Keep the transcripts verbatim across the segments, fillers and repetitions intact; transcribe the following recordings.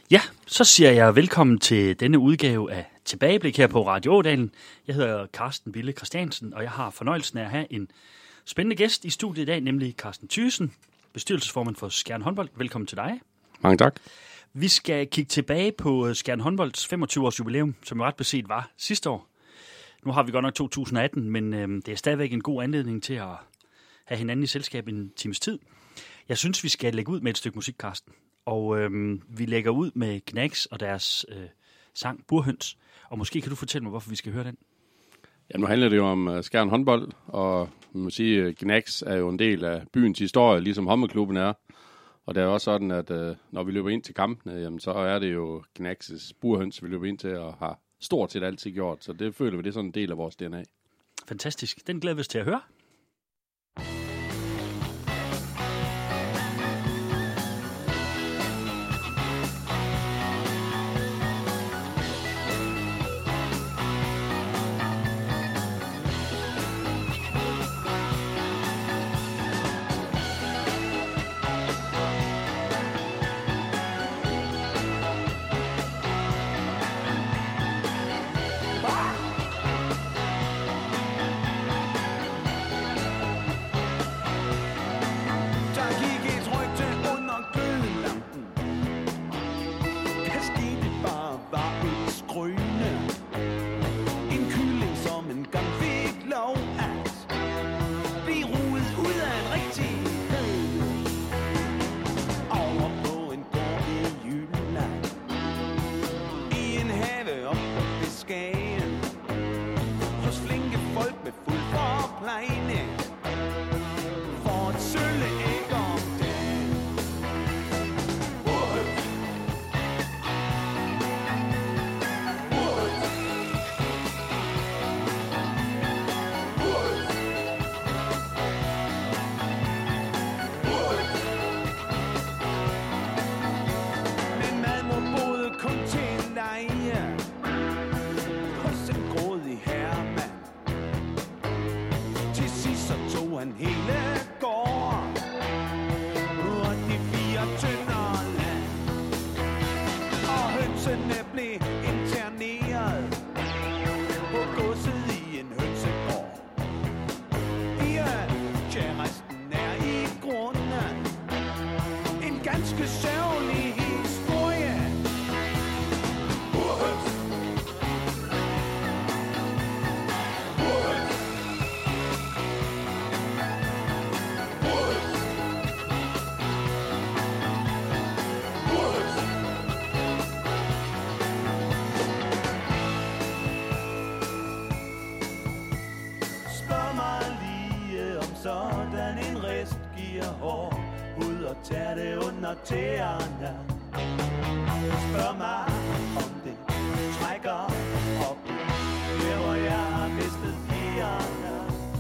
Ja, så siger jeg velkommen til denne udgave af Tilbageblik her på Radio Ådalen. Jeg hedder Carsten Bille Christiansen, og jeg har fornøjelsen af at have en spændende gæst i studiet i dag, nemlig Carsten Thyssen, bestyrelsesformand for Skjern Håndbold. Velkommen til dig. Mange tak. Vi skal kigge tilbage på Skjern Håndbolds femogtyve års jubilæum, som jo ret beset var sidste år. Nu har vi godt nok to tusind atten, men øh, det er stadigvæk en god anledning til at have hinanden i selskab en times tid. Jeg synes, vi skal lægge ud med et stykke musik, Carsten. Og øhm, vi lægger ud med Gnags og deres øh, sang Burhøns. Og måske kan du fortælle mig, hvorfor vi skal høre den? Ja, nu handler det jo om uh, Skjern Håndbold, og man må sige, at Gnags er jo en del af byens historie, ligesom håndboldklubben er. Og det er også sådan, at uh, når vi løber ind til kampene, jamen, så er det jo Gnags' Burhøns, vi løber ind til og har stort set altid gjort. Så det føler vi, det er sådan en del af vores D N A. Fantastisk. Den glæder vi os til at høre. Tær det under tæerne. Spørg mig om det trækker op, der hvor jeg har mistet pigerne.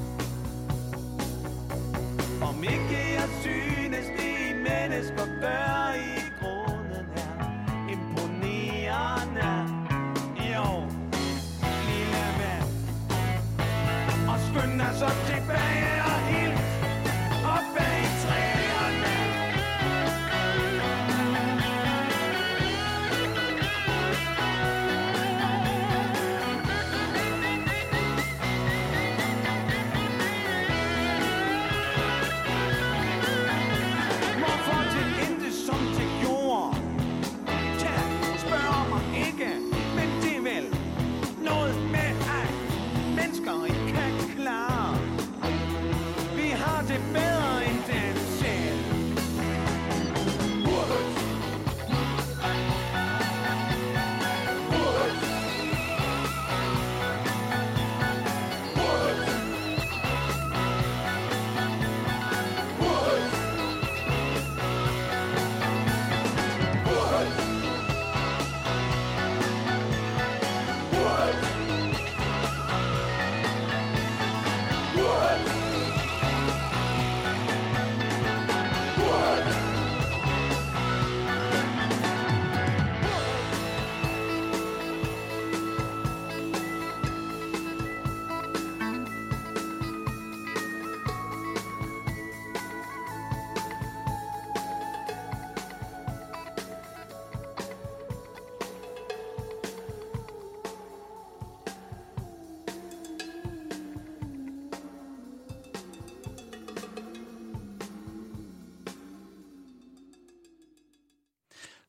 Om ikke jeg synes det mennesker gør i grunden er imponerende. Jo, lille mand. Og skynd dig så tilbage og helt op bag træerne.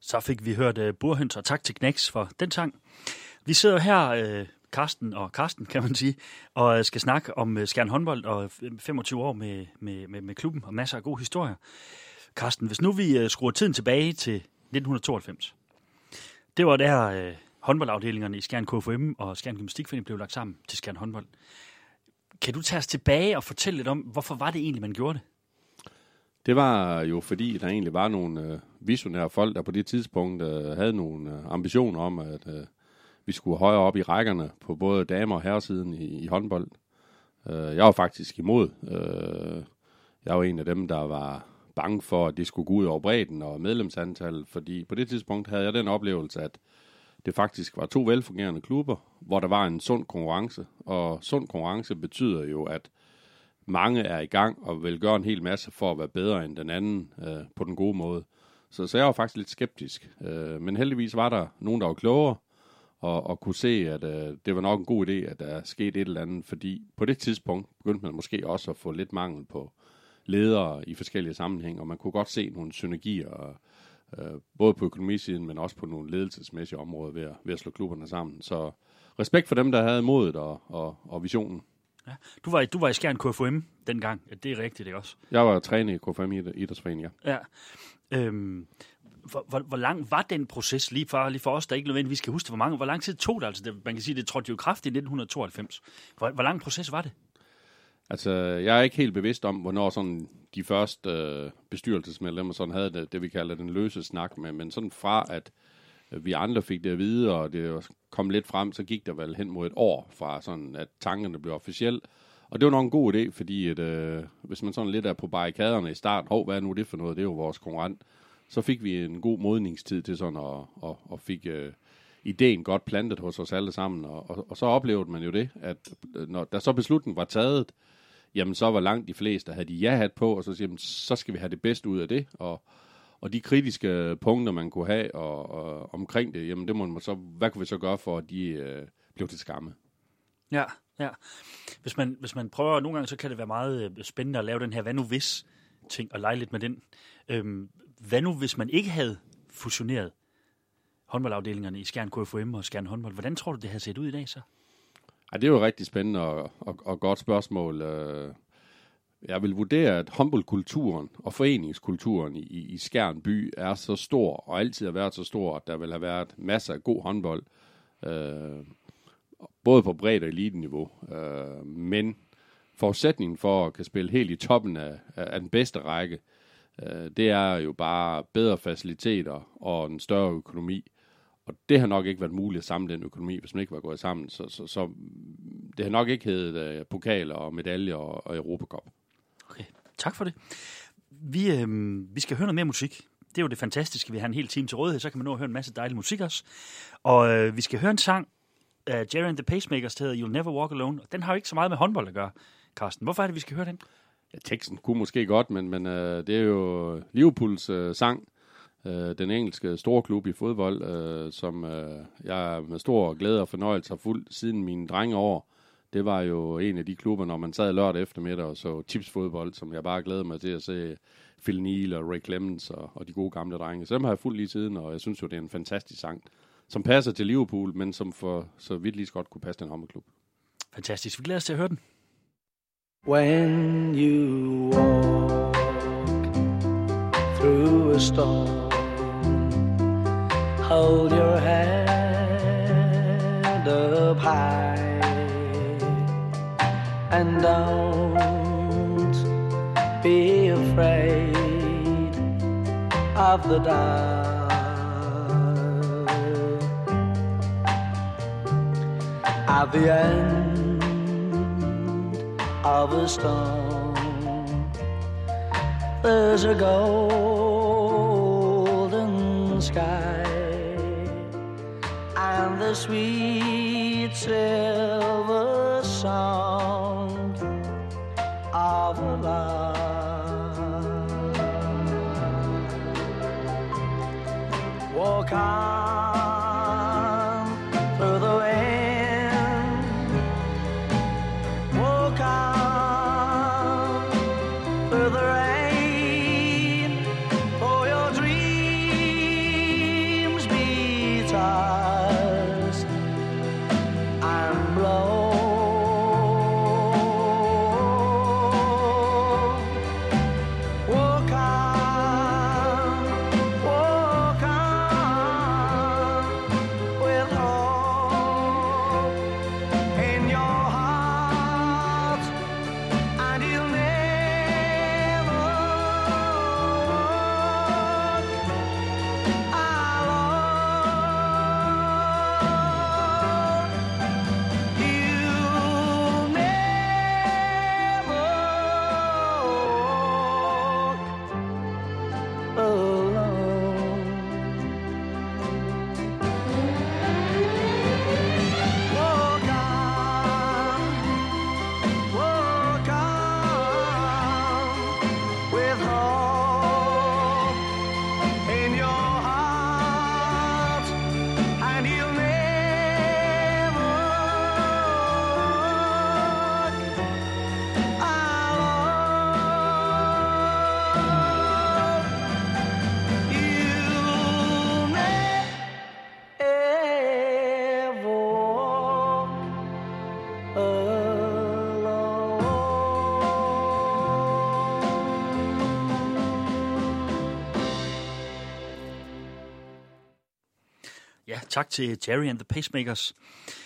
Så fik vi hørt uh, Burhøns, og tak til Knæks for den sang. Vi sidder her, uh, Karsten og Karsten, kan man sige, og uh, skal snakke om uh, Skjern Håndbold og femogtyve år med, med, med, med klubben og masser af gode historier. Karsten, hvis nu vi uh, skruer tiden tilbage til nitten tooghalvfems. Det var der uh, håndboldafdelingerne i Skjern K F U M og Skjern Gymnastikforening blev lagt sammen til Skjern Håndbold. Kan du tage os tilbage og fortælle lidt om, hvorfor var det egentlig, man gjorde det? Det var jo fordi, der egentlig var nogle øh, visionære folk, der på det tidspunkt øh, havde nogle øh, ambitioner om, at øh, vi skulle højere op i rækkerne på både damer- og herresiden i, i håndbold. Øh, jeg var faktisk imod. Øh, jeg var en af dem, der var bange for, at det skulle gå ud over bredden og medlemsantal, fordi på det tidspunkt havde jeg den oplevelse, at det faktisk var to velfungerende klubber, hvor der var en sund konkurrence. Og sund konkurrence betyder jo, at mange er i gang og vil gøre en hel masse for at være bedre end den anden øh, på den gode måde. Så, så jeg var faktisk lidt skeptisk. Øh, men heldigvis var der nogen, der var klogere og, og kunne se, at øh, det var nok en god idé, at der skete et eller andet. Fordi på det tidspunkt begyndte man måske også at få lidt mangel på ledere i forskellige sammenhæng, og man kunne godt se nogle synergier, øh, både på økonomisiden, men også på nogle ledelsesmæssige områder ved at, ved at slå klubberne sammen. Så respekt for dem, der havde modet og, og, og visionen. Ja. Du var, du var i Skjern K F U M dengang. Det er rigtigt, ikke også? Jeg var træner i K F U M idrætsforening, ja. Ja. Øhm, hvor, hvor, hvor lang var den proces, lige for, lige for os, der ikke nødvendigvis skal huske, hvor, mange, hvor lang tid tog det? Altså, det, man kan sige, det trådte jo i kraft i nitten tooghalvfems. Hvor, hvor lang proces var det? Altså, jeg er ikke helt bevidst om, hvornår sådan de første øh, bestyrelsesmedlemmer sådan havde det, det, vi kalder den løse snak med, men sådan fra, at vi andre fik det at vide, og det kom lidt frem, så gik der vel hen mod et år fra sådan, at tankerne blev officielle. Og det var nok en god idé, fordi at, øh, hvis man sådan lidt er på barrikaderne i starten, hov, hvad er nu det for noget, det er jo vores konkurrent, så fik vi en god modningstid til sådan, og, og, og fik øh, ideen godt plantet hos os alle sammen, og, og, og så oplevede man jo det, at når der så beslutningen var taget, jamen så var langt de fleste, der havde de ja-hat på, og så siger man, så skal vi have det bedste ud af det, og Og de kritiske punkter, man kunne have og, og, omkring det, jamen det må man så, hvad kunne vi så gøre for, at de øh, blev til skamme? Ja, ja. Hvis man, hvis man prøver, nogle gange så kan det være meget spændende at lave den her hvad nu hvis ting, og lege lidt med den. Øhm, hvad nu hvis man ikke havde fusioneret håndboldafdelingerne i Skjern K F U M og Skjern Håndbold? Hvordan tror du, det havde set ud i dag så? Ja, det er jo rigtig spændende og, og, og godt spørgsmål. Jeg vil vurdere, at håndboldkulturen og foreningskulturen i, i Skjern by er så stor, og altid har været så stor, at der vil have været masser af god håndbold, øh, både på bredt og eliteniveau. Øh, men forudsætningen for at kan spille helt i toppen af, af den bedste række, øh, det er jo bare bedre faciliteter og en større økonomi. Og det har nok ikke været muligt at samle den økonomi, hvis man ikke var gået sammen. Så, så, så det har nok ikke heddet uh, pokaler og medaljer og, og Europacup. Okay, tak for det. Vi, øh, vi skal høre noget mere musik. Det er jo det fantastiske. Vi har en hel time til rådighed, så kan man nå at høre en masse dejlig musik også. Og øh, vi skal høre en sang af Jerry and the Pacemakers, der hedder You'll Never Walk Alone. Den har jo ikke så meget med håndbold at gøre, Karsten. Hvorfor er det, vi skal høre den? Ja, teksten kunne måske godt, men, men øh, det er jo Liverpools øh, sang. Den engelske store klub i fodbold, øh, som øh, jeg med stor glæde og fornøjelse har fulgt siden mine drengeår. Det var jo en af de klubber, når man sad lørdag eftermiddag og så tipsfodbold, som jeg bare glæder mig til at se Phil Neal og Ray Clemens og, og de gode gamle drenge. Så dem har jeg fulgt lige siden, og jeg synes jo, det er en fantastisk sang, som passer til Liverpool, men som for så vidt lige så godt kunne passe til en håndboldklub. Fantastisk. Vi glæder os til at høre den. When you walk through a storm, hold your head up high and don't be afraid of the dark. At the end of a storm, there's a golden sky and the sweet silver sound of love. Walk on through the wind, walk on through the rain, for your dreams Ja, tak til Jerry and the Pacemakers.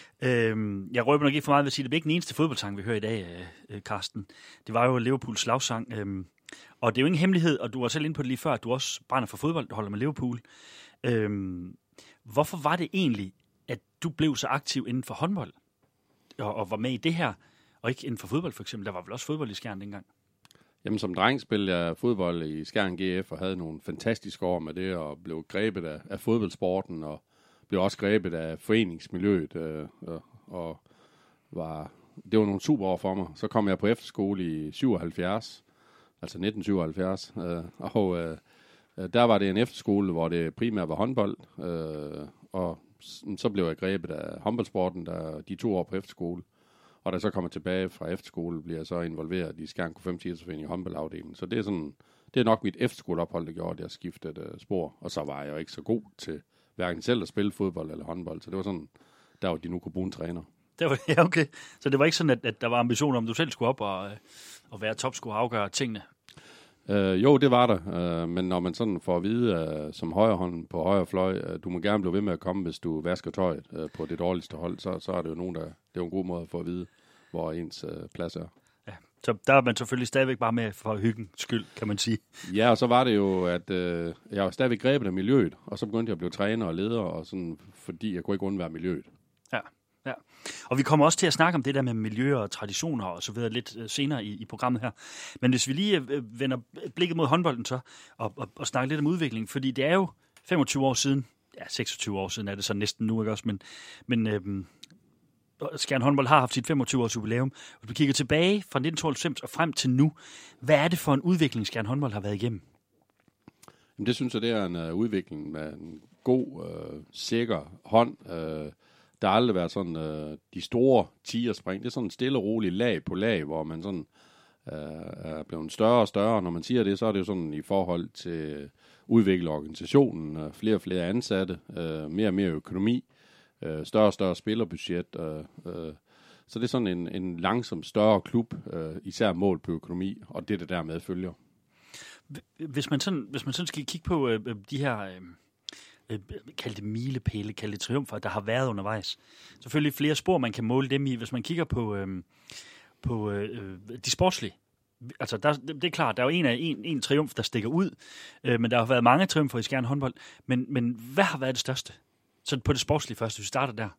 Øhm, jeg røber nok ikke for meget ved at sige, det bliver ikke den eneste fodboldsang, vi hører i dag, øh, Carsten. Det var jo Liverpools slagsang. Øhm, og det er jo ingen hemmelighed, og du var selv inde på det lige før, at du også brænder for fodbold, du holder med Liverpool. Øhm, hvorfor var det egentlig, at du blev så aktiv inden for håndbold, og, og var med i det her, og ikke inden for fodbold for eksempel? Der var vel også fodbold i Skjern dengang? Jamen som dreng spillede jeg fodbold i Skjern G F, og havde nogle fantastiske år med det, og blev grebet af, af fodboldsporten, og blev også grebet af foreningsmiljøet, øh, og, og var, det var nogle super år for mig. Så kom jeg på efterskole i syvoghalvfjerds, altså nitten syvoghalvfjerds, øh, og øh, der var det en efterskole, hvor det primært var håndbold, øh, og så blev jeg grebet af håndboldsporten der, de to år på efterskole. Og da jeg så kommer tilbage fra efterskole, bliver jeg så involveret i Skjern K fem Tirsdagsforening i håndboldafdelingen. Så det er, sådan, det er nok mit efterskoleophold, der gjorde, at jeg skiftede uh, spor. Og så var jeg jo ikke så god til hverken selv at spille fodbold eller håndbold. Så det var sådan, der var de nu kunne bruge en træner. Det var, ja, okay. Så det var ikke sådan, at, at der var ambitioner om, du selv skulle op og, og være topscorer og afgøre tingene? Uh, jo, det var der. Uh, men når man sådan får at vide, uh, som højrehånd på højre fløj, uh, du må gerne blive ved med at komme, hvis du vasker tøjet uh, på det dårligste hold, så, så er det jo nogen, der... Det er jo en god måde at få at vide, hvor ens uh, plads er. Ja, så der er man selvfølgelig stadigvæk bare med for hyggens skyld, kan man sige. Ja, og så var det jo, at øh, jeg var stadigvæk grebet af miljøet, og så begyndte jeg at blive træner og leder, og sådan, fordi jeg kunne ikke undvære miljøet. Ja, ja. Og vi kommer også til at snakke om det der med miljø og traditioner og så videre lidt øh, senere i, i programmet her. Men hvis vi lige øh, vender blikket mod håndbolden så, og, og, og snakker lidt om udvikling, fordi det er jo femogtyve år siden, ja, seksogtyve år siden er det så næsten nu, ikke også, men... men øh, Skjern håndbold har haft sit femogtyve års jubilæum. Hvis vi kigger tilbage fra nitten tooghalvfems og frem til nu, hvad er det for en udvikling, Skjern håndbold har været igennem? Jamen, det synes jeg, det er en uh, udvikling med en god, uh, sikker hånd. Uh, der har aldrig været sådan uh, de store tigerspring. Det er sådan en stille og rolig lag på lag, hvor man sådan uh, er blevet større og større. Når man siger det, så er det jo sådan i forhold til udvikle organisationen, uh, flere og flere ansatte, uh, mere og mere økonomi. Øh, større og større spillerbudget. Øh, øh, så det er sådan en, en langsom større klub, øh, især mål på økonomi, og det, der dermed følger. Hvis man sådan, hvis man sådan skal kigge på øh, de her, øh, øh, kald det milepæle, kald det triumfer, der har været undervejs. Selvfølgelig flere spor, man kan måle dem i. Hvis man kigger på, øh, på øh, de sportslige, altså der, det er klart, der er jo en, af, en, en triumf, der stikker ud, øh, men der har været mange triumfer i Skjern håndbold. Men, men hvad har været det største? Så på det sportslige først, hvis vi starter der.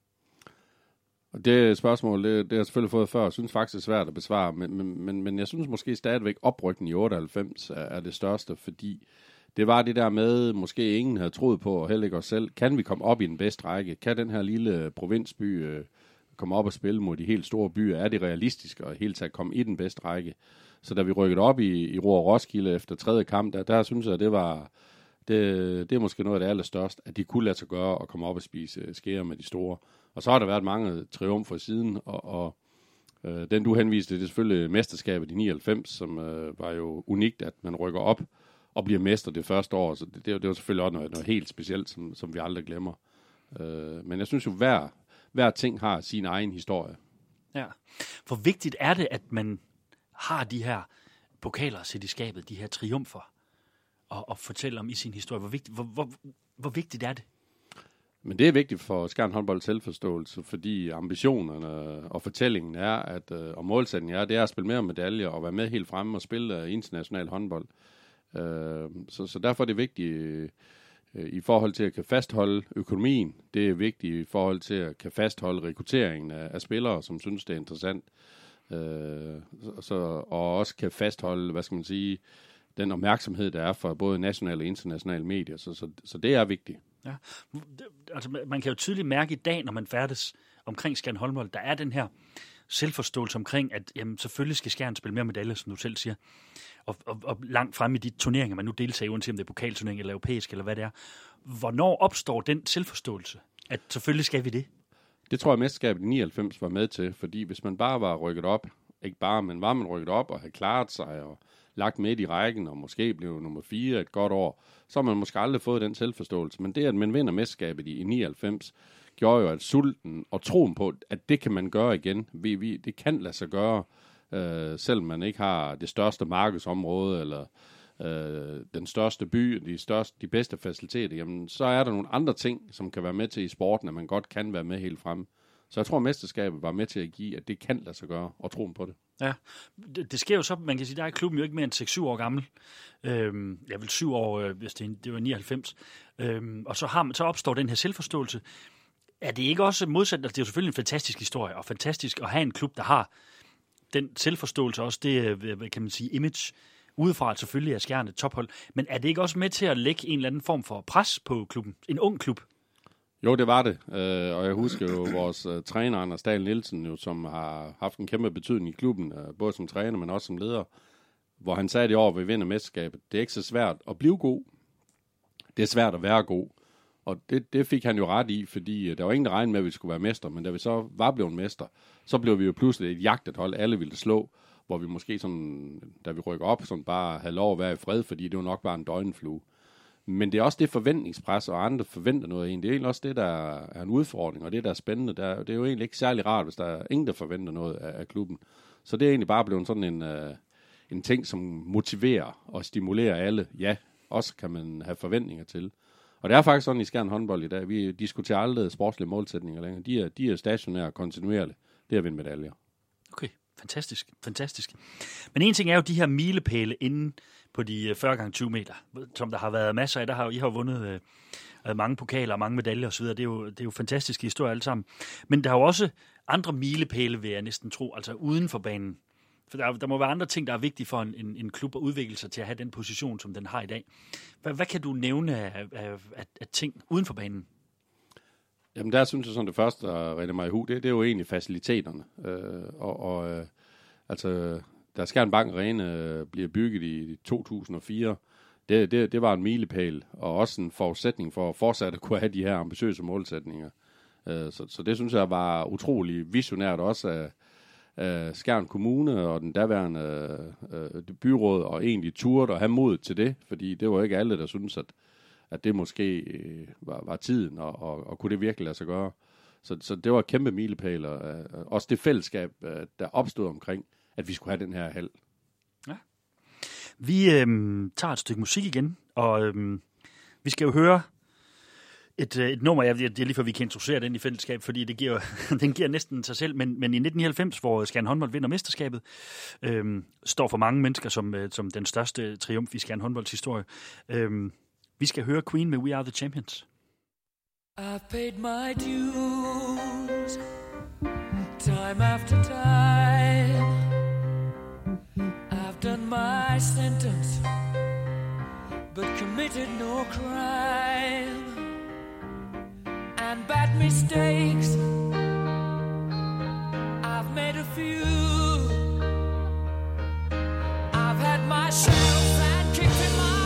Og det spørgsmål, det, det har jeg selvfølgelig fået før, og synes faktisk er svært at besvare, men, men, men, men jeg synes måske stadigvæk oprykningen i otteoghalvfems er, er det største, fordi det var det der med, måske ingen havde troet på, og heller ikke os selv, kan vi komme op i den bedste række? Kan den her lille provinsby øh, komme op og spille mod de helt store byer? Er det realistisk at helt taget komme i den bedste række? Så da vi rykkede op i, i Roar Roskilde efter tredje kamp, der, der synes jeg, det var... Det, det er måske noget af det allerstørste, at de kunne lade sig gøre og komme op og spise skære med de store. Og så har der været mange triumfer siden, og, og øh, den du henviste, det er selvfølgelig mesterskabet i nioghalvfems, som øh, var jo unikt, at man rykker op og bliver mester det første år. Så det, det, det var selvfølgelig også noget, noget helt specielt, som, som vi aldrig glemmer. Øh, men jeg synes jo, hver, hver ting har sin egen historie. Ja, hvor vigtigt er det, at man har de her pokaler sæt i skabet, de her triumfer, og, og fortælle om i sin historie. Hvor vigtigt, hvor, hvor, hvor vigtigt er det? Men det er vigtigt for Skjern håndbold selvforståelse, fordi ambitionerne og fortællingen er, at, og målsætningen er, det er at spille mere medaljer og være med helt fremme og spille international håndbold. Så, så derfor er det vigtigt i forhold til at kan fastholde økonomien. Det er vigtigt i forhold til at kan fastholde rekrutteringen af, af spillere, som synes, det er interessant. Så, og også kan fastholde, hvad skal man sige, den opmærksomhed, der er for både nationale og internationale medier. Så, så, så det er vigtigt. Ja, altså man kan jo tydeligt mærke i dag, når man færdes omkring Skjern håndbold, der er den her selvforståelse omkring, at jamen, selvfølgelig skal Skjern spille mere medaljer, som du selv siger, og, og, og langt frem i de turneringer, man nu deltager, uanset om det er pokalturnering eller europæisk, eller hvad det er. Hvornår opstår den selvforståelse, at selvfølgelig skal vi det? Det tror jeg, mesterskabet i nioghalvfems var med til, fordi hvis man bare var rykket op, ikke bare, men var man rykket op og havde klaret sig og lagt med i rækken, og måske blev nummer fire et godt år, så har man måske aldrig fået den selvforståelse. Men det, at man vinder mesterskabet i nioghalvfems, gjorde jo, at sulten og troen på, at det kan man gøre igen, vi, vi, det kan lade sig gøre, øh, selvom man ikke har det største markedsområde, eller øh, den største by, de, største, de bedste faciliteter, jamen, så er der nogle andre ting, som kan være med til i sporten, at man godt kan være med helt fremme. Så jeg tror, at mesterskabet var med til at give, at det kan lade sig gøre, og troen på det. Ja, det, det sker jo så, man kan sige, der er klubben jo ikke mere end seks syv år gammel. Øhm, jeg vil syv år, øh, hvis det, det var nioghalvfems. Øhm, og så, har man, så opstår den her selvforståelse. Er det ikke også modsat? Altså, det er jo selvfølgelig en fantastisk historie, og fantastisk at have en klub, der har den selvforståelse, også det, hvad kan man sige, image, udefra, at selvfølgelig er Skjern et tophold. Men er det ikke også med til at lægge en eller anden form for pres på klubben? En ung klub? Jo, det var det. Øh, og jeg husker jo vores uh, træner, Anders Dahl Nielsen, jo, som har haft en kæmpe betydning i klubben, uh, både som træner, men også som leder, hvor han sagde det år, vi vinder mesterskabet. Det er ikke så svært at blive god. Det er svært at være god. Og det, det fik han jo ret i, fordi uh, der var ingen, der regnede med, at vi skulle være mester, men da vi så var blevet mester, så blev vi jo pludselig et jagtet hold, alle ville slå, hvor vi måske sådan, da vi rykker op, sådan bare havde lov at være i fred, fordi det var nok bare en døgnflue. Men det er også det forventningspres, og andre forventer noget af en. Det er egentlig også det, der er en udfordring, og det, der er spændende. Der, det er jo egentlig ikke særlig rart, hvis der er ingen, der forventer noget af, af klubben. Så det er egentlig bare blevet sådan en, uh, en ting, som motiverer og stimulerer alle. Ja, også kan man have forventninger til. Og det er faktisk sådan i Skjern håndbold i dag. Vi diskuterer aldrig sportslige målsætninger længere. De er, de er stationære og kontinuerlige. Det er at vinde medaljer. Okay, fantastisk, fantastisk. Men en ting er jo de her milepæle inden på de fyrre gange tyve meter, som der har været masser af. Der har I har jo vundet øh, mange pokaler og mange medaljer osv. Det er jo, det er jo fantastiske historier alle sammen. Men der er jo også andre milepæle, vil jeg næsten tro, altså uden for banen. For der, der må være andre ting, der er vigtige for en, en, en klub at udvikle sig til at have den position, som den har i dag. Hvad, hvad kan du nævne af, af, af, af ting uden for banen? Jamen der synes jeg sådan det første, der rinder mig i hu, det, det er jo egentlig faciliteterne. Øh, og og øh, altså, da Skjern Bank Arena øh, bliver bygget i to tusind og fire, det, det, det var en milepæl, og også en forudsætning for at fortsat at kunne have de her ambitiøse målsætninger. Øh, så, så det synes jeg var utrolig visionært også af, af Skjern Kommune og den daværende øh, byråd, og egentlig turde at have mod til det, fordi det var ikke alle, der synes at at det måske øh, var, var tiden, og, og, og kunne det virkelig lade sig gøre. Så, så det var kæmpe milepæl, og øh, også det fællesskab, øh, der opstod omkring, at vi skulle have den her hal. Ja. Vi øh, tager et stykke musik igen, og øh, vi skal jo høre et, et nummer, jeg, det er lige før vi kan introducere den i fællesskab, fordi det giver, den giver næsten sig selv, men, men i nitten nioghalvfems, hvor Skjern håndbold vinder mesterskabet, øh, står for mange mennesker som, øh, som den største triumf i Skjern håndbolds historie. Øh, Vi skal høre Queen med We Are The Champions. I've paid my dues, time after time. I've done my sentence, but committed no crime. And bad mistakes, I've made a few. I've had my shells and kicked in my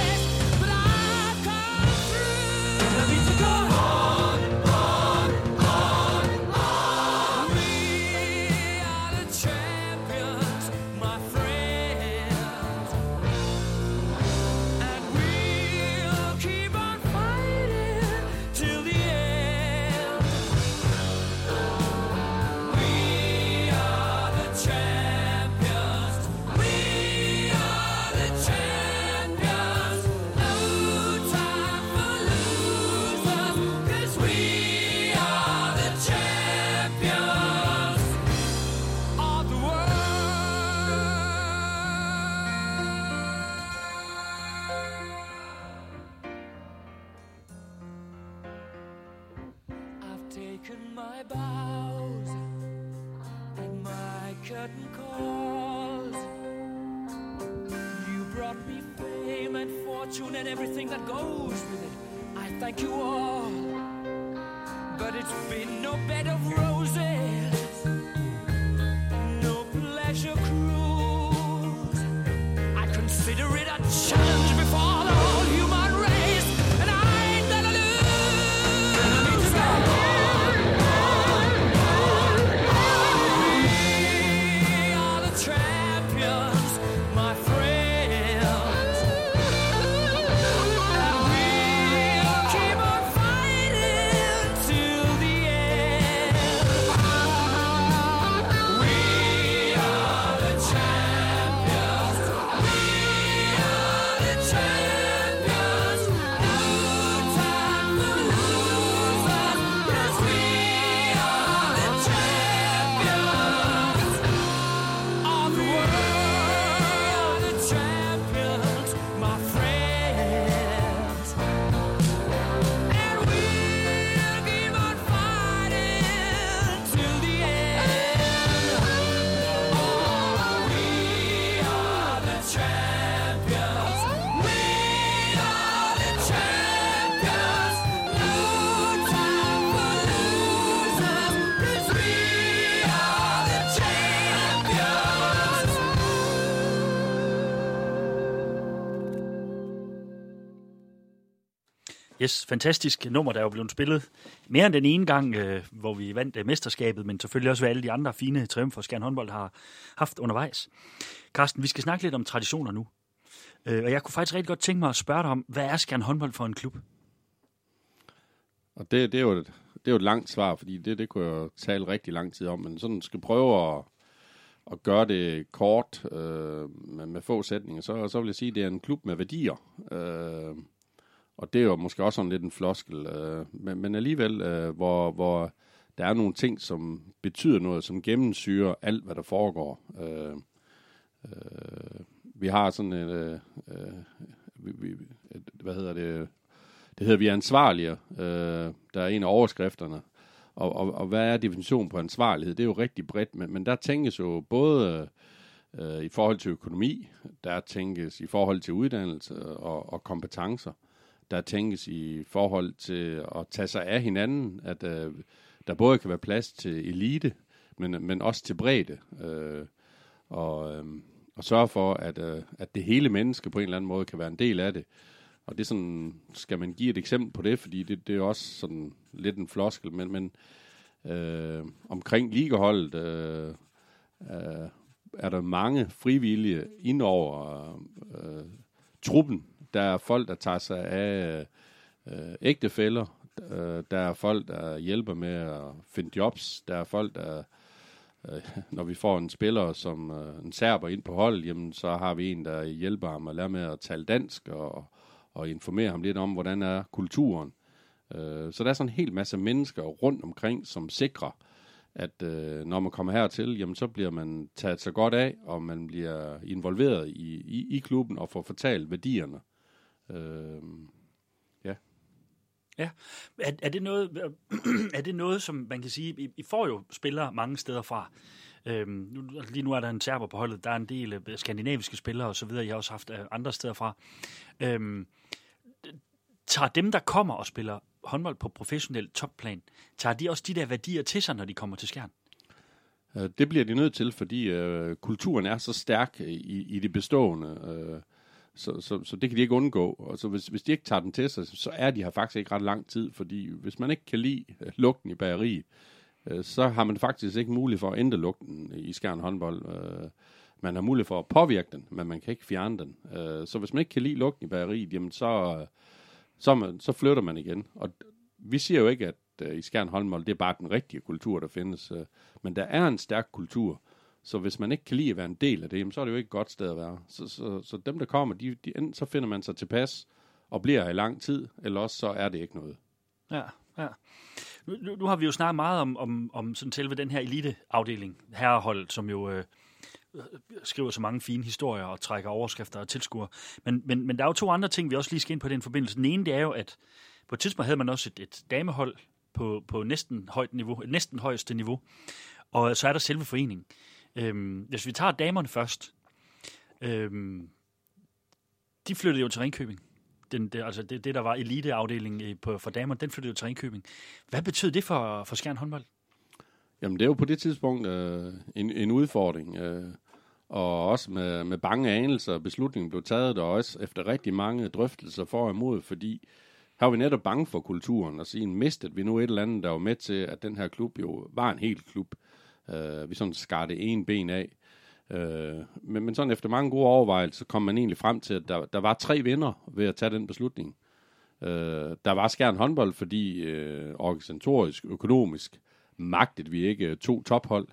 and everything that goes with it. I thank you all, but it's been no bed of roses, no pleasure cruise. I consider it a challenge before the whole human race, and I ain't gonna lose. I need to go. We are the champions, my friends. We are the champions. We are Yes, fantastisk nummer, der er jo blevet spillet mere end den ene gang, øh, hvor vi vandt øh, mesterskabet, men selvfølgelig også ved alle de andre fine triumfer, Skjern Håndbold har haft undervejs. Carsten, vi skal snakke lidt om traditioner nu. Øh, og jeg kunne faktisk rigtig godt tænke mig at spørge dig om, hvad er Skjern Håndbold for en klub? Og det, det, er jo et, det er jo et langt svar, fordi det, det kunne jeg jo tale rigtig lang tid om, men sådan skal prøve at, at gøre det kort øh, med, med få sætninger, så, så vil jeg sige, at det er en klub med værdier. Øh, og det er jo måske også sådan lidt en floskel, øh, men, men alligevel, øh, hvor, hvor der er nogle ting, som betyder noget, som gennemsyrer alt, hvad der foregår. Øh, øh, vi har sådan et, øh, øh, vi, vi, et, hvad hedder det, det hedder vi er ansvarlige, øh, der er en af overskrifterne. Og, og, og hvad er definitionen på ansvarlighed? Det er jo rigtig bredt, men, men der tænkes jo både øh, i forhold til økonomi, der tænkes i forhold til uddannelse og, og kompetencer, der tænkes i forhold til at tage sig af hinanden, at øh, der både kan være plads til elite, men, men også til bredde, øh, og, øh, og sørge for, at, øh, at det hele menneske på en eller anden måde kan være en del af det. Og det er sådan, skal man give et eksempel på det, fordi det, det er også sådan lidt en floskel, men, men øh, omkring ligaholdet øh, øh, er der mange frivillige ind over øh, truppen. Der er folk, der tager sig af øh, ægtefæller, øh, der er folk, der hjælper med at finde jobs, der er folk, der, øh, når vi får en spiller som øh, en serber ind på holdet, jamen, så har vi en, der hjælper ham at lære med at tale dansk og og informere ham lidt om, hvordan er kulturen. Øh, så der er sådan en hel masse mennesker rundt omkring, som sikrer, at øh, når man kommer hertil, jamen, så bliver man taget så godt af, og man bliver involveret i, i, i klubben og får fortalt værdierne. Øh, ja. Ja, er, er, det noget, er det noget, som man kan sige, I, I får jo spillere mange steder fra. Øhm, nu, lige nu er der en serber på holdet, der er en del øh, skandinaviske spillere og så videre, jeg har også haft øh, andre steder fra. Øhm, tager dem, der kommer og spiller håndbold på professionel topplan, tager de også de der værdier til sig, når de kommer til Skjern? Det bliver de nødt til, fordi øh, kulturen er så stærk i, i det bestående, øh, så, så, så det kan de ikke undgå. Og så hvis, hvis de ikke tager den til sig, så er de her faktisk ikke ret lang tid, fordi hvis man ikke kan lide lugten i bageriet, så har man faktisk ikke mulighed for at ændre lugten i Skjern håndbold. Man har mulighed for at påvirke den, men man kan ikke fjerne den. Så hvis man ikke kan lide lugten i bageriet, jamen så, så, man, så flytter man igen. Og vi siger jo ikke, at i Skjern håndbold, det er bare den rigtige kultur, der findes. Men der er en stærk kultur. Så hvis man ikke kan lide at være en del af det, jamen så er det jo ikke et godt sted at være. Så, så, så dem, der kommer, de, de, enten så finder man sig tilpas og bliver her i lang tid, eller også så er det ikke noget. Ja, ja. Nu, nu har vi jo snakket meget om, om, om sådan selve den her eliteafdeling, herrehold, som jo øh, skriver så mange fine historier og trækker overskrifter og tilskuere. Men, men, men der er jo to andre ting, vi også lige skal ind på i den forbindelse. Den ene, det er jo, at på et tidspunkt havde man også et, et damehold på, på næsten højt niveau, næsten højeste niveau, og så er der selve foreningen. Øhm, hvis vi tager damerne først, øhm, de flyttede jo til Ringkøbing. Den, det, altså det, det, der var eliteafdelingen på, for damer, den flyttede jo til Ringkøbing. Hvad betød det for, for Skjern håndbold? Jamen, det er jo på det tidspunkt øh, en, en udfordring. Øh, og også med, med bange anelser. Beslutningen blev taget der også efter rigtig mange drøftelser for og imod, fordi her var vi netop bange for kulturen, og sige, mistede vi nu et eller andet, der var med til, at den her klub jo var en hel klub. Øh, vi sådan skar det en ben af. Øh, men, men sådan efter mange gode overvejelser, kom man egentlig frem til, at der, der var tre vinder ved at tage den beslutning. Øh, der var Skjern håndbold, fordi øh, organisatorisk, økonomisk, magtede vi ikke to tophold.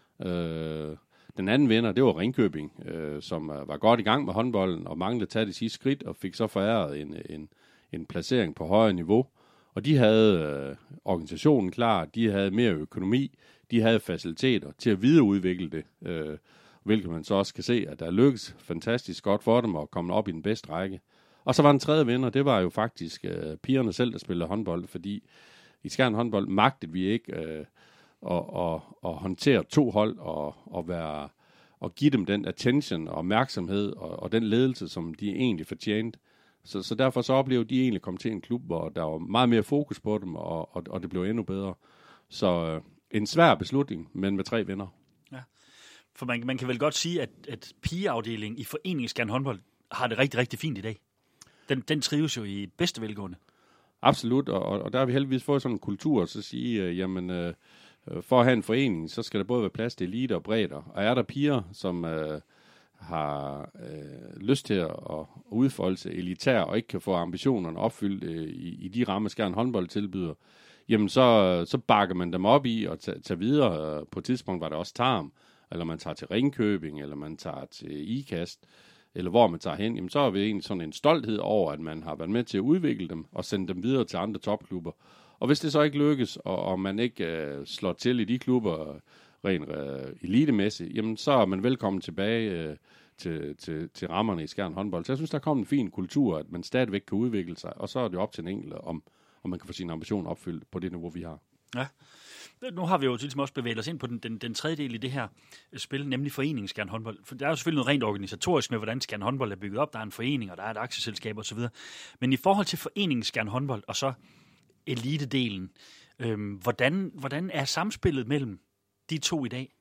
Øh, den anden vinder, det var Ringkøbing, øh, som var godt i gang med håndbolden, og manglede at tage det sidste skridt, og fik så foræret en, en, en placering på højere niveau. Og de havde øh, organisationen klar, de havde mere økonomi, de havde faciliteter til at videreudvikle det, øh, hvilket man så også kan se, at der lykkes fantastisk godt for dem at komme op i den bedste række. Og så var den tredje vinder, det var jo faktisk øh, pigerne selv, der spillede håndbold, fordi i Skjern håndbold magtede vi ikke øh, at, at, at håndtere to hold og, og, være, og give dem den attention og opmærksomhed og, og den ledelse, som de egentlig fortjente. Så, så derfor så oplevede de egentlig kom til en klub, hvor der var meget mere fokus på dem, og, og, og det blev endnu bedre. Så øh, en svær beslutning, men med tre vinder. Ja. For man, man kan vel godt sige, at, at pigeafdelingen i foreningen Skjern håndbold har det rigtig, rigtig fint i dag. Den, den trives jo i bedste velgående. Absolut, og, og der har vi heldigvis fået sådan en kultur, så at sige, øh, jamen, øh, for at have en forening, så skal der både være plads til elite og bredder. Og er der piger, som øh, har øh, lyst til at udfolde sig elitær, og ikke kan få ambitionerne opfyldt øh, i, i de rammer, Skjern håndbold tilbyder, jamen så, så bakker man dem op i og tager tage videre. På et tidspunkt var det også Tarm, eller man tager til Ringkøbing, eller man tager til Ikast, eller hvor man tager hen, jamen så er vi egentlig sådan en stolthed over, at man har været med til at udvikle dem, og sende dem videre til andre topklubber. Og hvis det så ikke lykkes, og, og man ikke øh, slår til i de klubber rent øh, elitemæssigt, jamen så er man velkommen tilbage øh, til, til, til rammerne i Skjern håndbold. Så jeg synes, der kommer en fin kultur, at man stadigvæk kan udvikle sig, og så er det op til en enkelt, om, om man kan få sine ambitioner opfyldt på det niveau, vi har. Ja. Nu har vi jo ligesom også bevæget os ind på den, den, den tredje del i det her spil, nemlig foreningen Skjern håndbold. For der er jo selvfølgelig noget rent organisatorisk med, hvordan Skjern håndbold er bygget op. Der er en forening, og der er et aktieselskab osv. Men i forhold til foreningen Skjern håndbold, og så elitedelen, øhm, hvordan, hvordan er samspillet mellem de to i dag?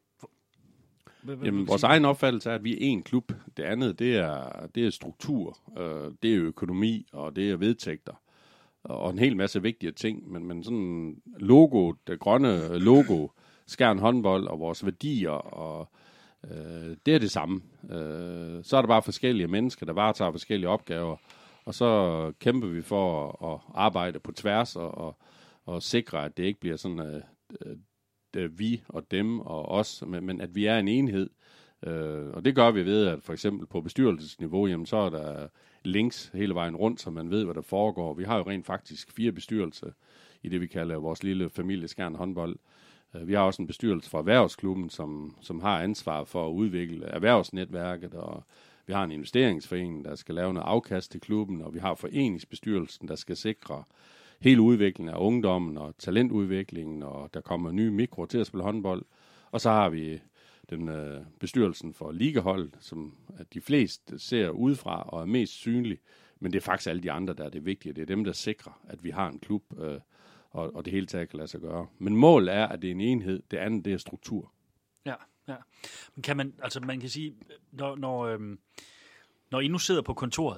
Jamen, vores egen opfattelse er, at vi er én klub. Det andet, det er, det er struktur, øh, det er økonomi, og det er vedtægter. Og en hel masse vigtige ting, men, men sådan logo, det grønne logo, Skjern håndbold og vores værdier, og øh, det er det samme. Øh, så er der bare forskellige mennesker, der varetager forskellige opgaver, og så kæmper vi for at, at arbejde på tværs og, og, og sikre, at det ikke bliver sådan, øh, øh, vi og dem og os, men, men at vi er en enhed. Øh, og det gør vi ved, at for eksempel på bestyrelsesniveau, jamen, så er der links hele vejen rundt, så man ved, hvad der foregår. Vi har jo rent faktisk fire bestyrelser i det, vi kalder vores lille familie Skjern håndbold. Uh, vi har også en bestyrelse fra erhvervsklubben, som, som har ansvar for at udvikle erhvervsnetværket, og vi har en investeringsforening, der skal lave noget afkast til klubben, og vi har foreningsbestyrelsen, der skal sikre hele udviklingen af ungdommen og talentudviklingen, og der kommer nye mikro til at spille håndbold. Og så har vi den øh, bestyrelsen for ligahold, som at de fleste ser udefra og er mest synlig, men det er faktisk alle de andre, der er det vigtige. Det er dem, der sikrer, at vi har en klub, øh, og, og det hele taget kan lade sig gøre. Men målet er, at det er en enhed. Det andet, det er struktur. Ja, ja. Men kan man, altså man kan sige, når, når, øhm, når I nu sidder på kontoret,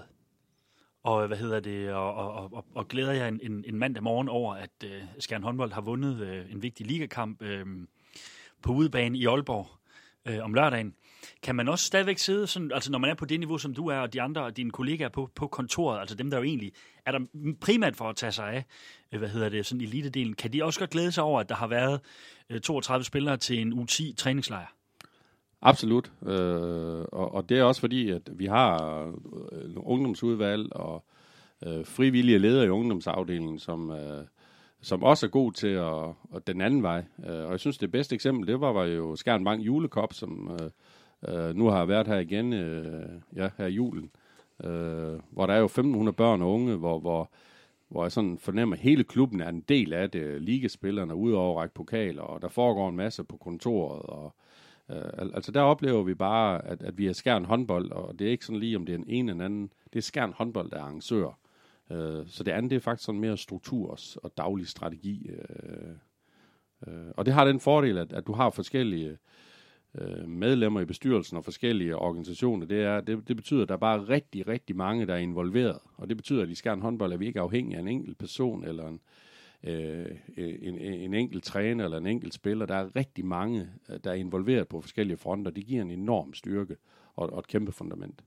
og hvad hedder det, og, og, og, og glæder jeg en, en, en mandag morgen over, at øh, Skjern håndbold har vundet øh, en vigtig ligakamp øh, på udebane i Aalborg, Øh, om lørdagen. Kan man også stadigvæk sidde, sådan, altså når man er på det niveau, som du er, og de andre og dine kollegaer på, på kontoret, altså dem, der jo egentlig er der primært for at tage sig af, øh, hvad hedder det, sådan elitedelen, kan de også godt glæde sig over, at der har været øh, toogtredive spillere til en U ti træningslejr? Absolut. Øh, og, og det er også fordi, at vi har øh, ungdomsudvalg og øh, frivillige ledere i ungdomsafdelingen, som øh, som også er god til at, at den anden vej. Uh, og jeg synes, det bedste eksempel, det var, var jo Skjern Bank julekop, som uh, uh, nu har været her igen uh, ja, her i julen, uh, hvor der er jo femten hundrede børn og unge, hvor, hvor, hvor jeg sådan fornemmer, at hele klubben er en del af det, ligespillerne udover række pokaler, og der foregår en masse på kontoret. Og, uh, altså der oplever vi bare, at, at vi er Skjern håndbold, og det er ikke sådan lige, om det er en ene eller anden. Det er Skjern håndbold, der er arrangør. Uh, så det andet, det er faktisk sådan mere struktur og daglig strategi. Uh, uh, og det har den fordel, at, at du har forskellige uh, medlemmer i bestyrelsen og forskellige organisationer. Det, er, det, det betyder, at der er bare rigtig, rigtig mange, der er involveret. Og det betyder, at i Skjern håndbold er vi ikke afhængige af en enkelt person, eller en, uh, en, en enkelt træner, eller en enkelt spiller. Der er rigtig mange, der er involveret på forskellige fronter. Det giver en enorm styrke og, og et kæmpe fundament.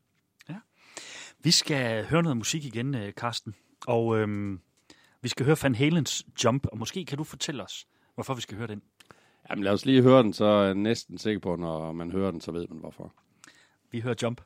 Vi skal høre noget musik igen, Carsten, og øhm, vi skal høre Van Halens Jump, og måske kan du fortælle os, hvorfor vi skal høre den. Jamen lad os lige høre den, så er jeg næsten sikker på, når man hører den, så ved man hvorfor. Vi hører Jump.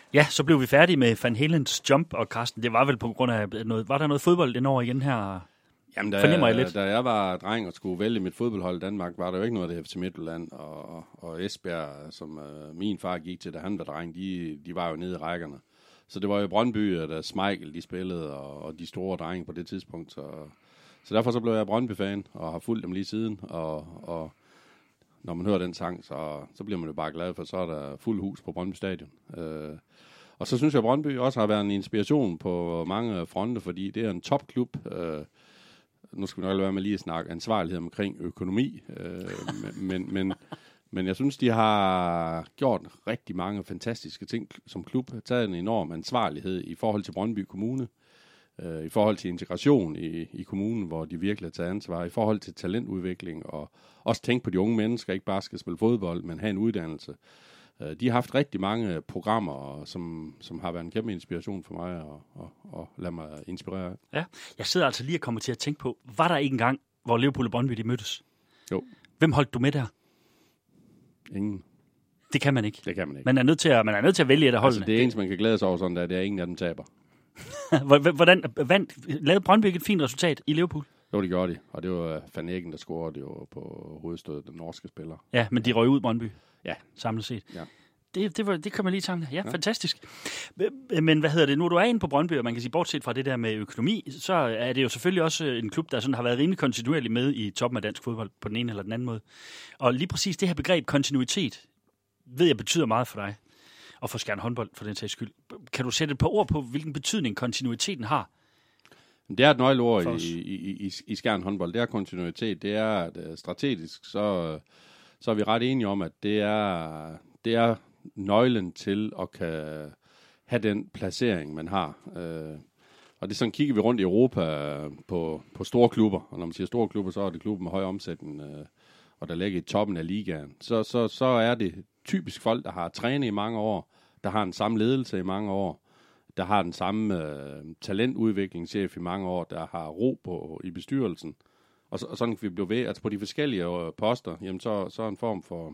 Ja, så blev vi færdige med Van Halens Jump, og Carsten, det var vel på grund af noget, var der noget fodbold den år igen her? Jamen, da, Fornemmer jeg lidt. Da jeg var dreng og skulle vælge mit fodboldhold i Danmark, var der jo ikke noget af det F C Midtjylland og, og Esbjerg, som uh, min far gik til, da han var dreng, de, de var jo nede i rækkerne. Så det var jo Brøndby, da Schmeichel de spillede, og, og de store drenge på det tidspunkt. Så, så derfor så blev jeg Brøndby-fan, og har fulgt dem lige siden. Og, og når man hører den sang, så, så bliver man jo bare glad, for så er der fuld hus på Brøndby Stadion. Uh, og så synes jeg, at Brøndby også har været en inspiration på mange fronter, fordi det er en topklub. Uh, nu skal vi nok lade være med lige at snakke ansvarlighed omkring økonomi, uh, men... men Men jeg synes, de har gjort rigtig mange fantastiske ting som klub. Har taget en enorm ansvarlighed i forhold til Brøndby Kommune. Øh, I forhold til integration i, i kommunen, hvor de virkelig har taget ansvar. I forhold til talentudvikling og også tænke på de unge mennesker, ikke bare skal spille fodbold, men have en uddannelse. Øh, de har haft rigtig mange programmer, som, som har været en kæmpe inspiration for mig og, og, og lade mig inspirere. Ja, jeg sidder altså lige og kommer til at tænke på, var der ikke en gang, hvor Liverpool og Brøndby de mødtes? Jo. Hvem holdt du med der? Ingen. Det kan man ikke. Det kan man ikke. Man er nødt til at, man er nødt til at vælge et af holdene. Altså, det eneste, man kan glæde sig over sådan der, det er, at ingen af dem taber. Hvordan vandt, lavede Brøndby et fint resultat i Liverpool? Jo, det gjorde de. Og det var Van Egen, der scorede det jo på hovedstødet, den norske spiller. Ja, men de røg ud Brøndby. Ja. Samlet set. Ja. Det, det, var, det kan man lige tanke. Ja, ja, fantastisk. Men hvad hedder det? Nu er du er inde på Brøndby, og man kan sige, bortset fra det der med økonomi, så er det jo selvfølgelig også en klub, der sådan har været rimelig kontinuerligt med i toppen af dansk fodbold på den ene eller den anden måde. Og lige præcis det her begreb kontinuitet, ved jeg betyder meget for dig, og for Skjern håndbold for den sags skyld. Kan du sætte et par ord på, hvilken betydning kontinuiteten har? Det er et nøgleord i, i, i, i Skjern håndbold. Det er kontinuitet. Det er at, strategisk, så, så er vi ret enige om, at det er, det er nøglen til at kan have den placering, man har. Og det sådan kigger vi rundt i Europa på, på store klubber. Og når man siger store klubber, så er det klubber med høj omsætning, og der ligger i toppen af ligaen. Så, så, så er det typisk folk, der har trænet i mange år, der har den samme ledelse i mange år, der har den samme øh, talentudviklingschef i mange år, der har ro på i bestyrelsen. Og, så, og sådan kan vi blive ved. Altså på de forskellige øh, poster, jamen så, så er en form for,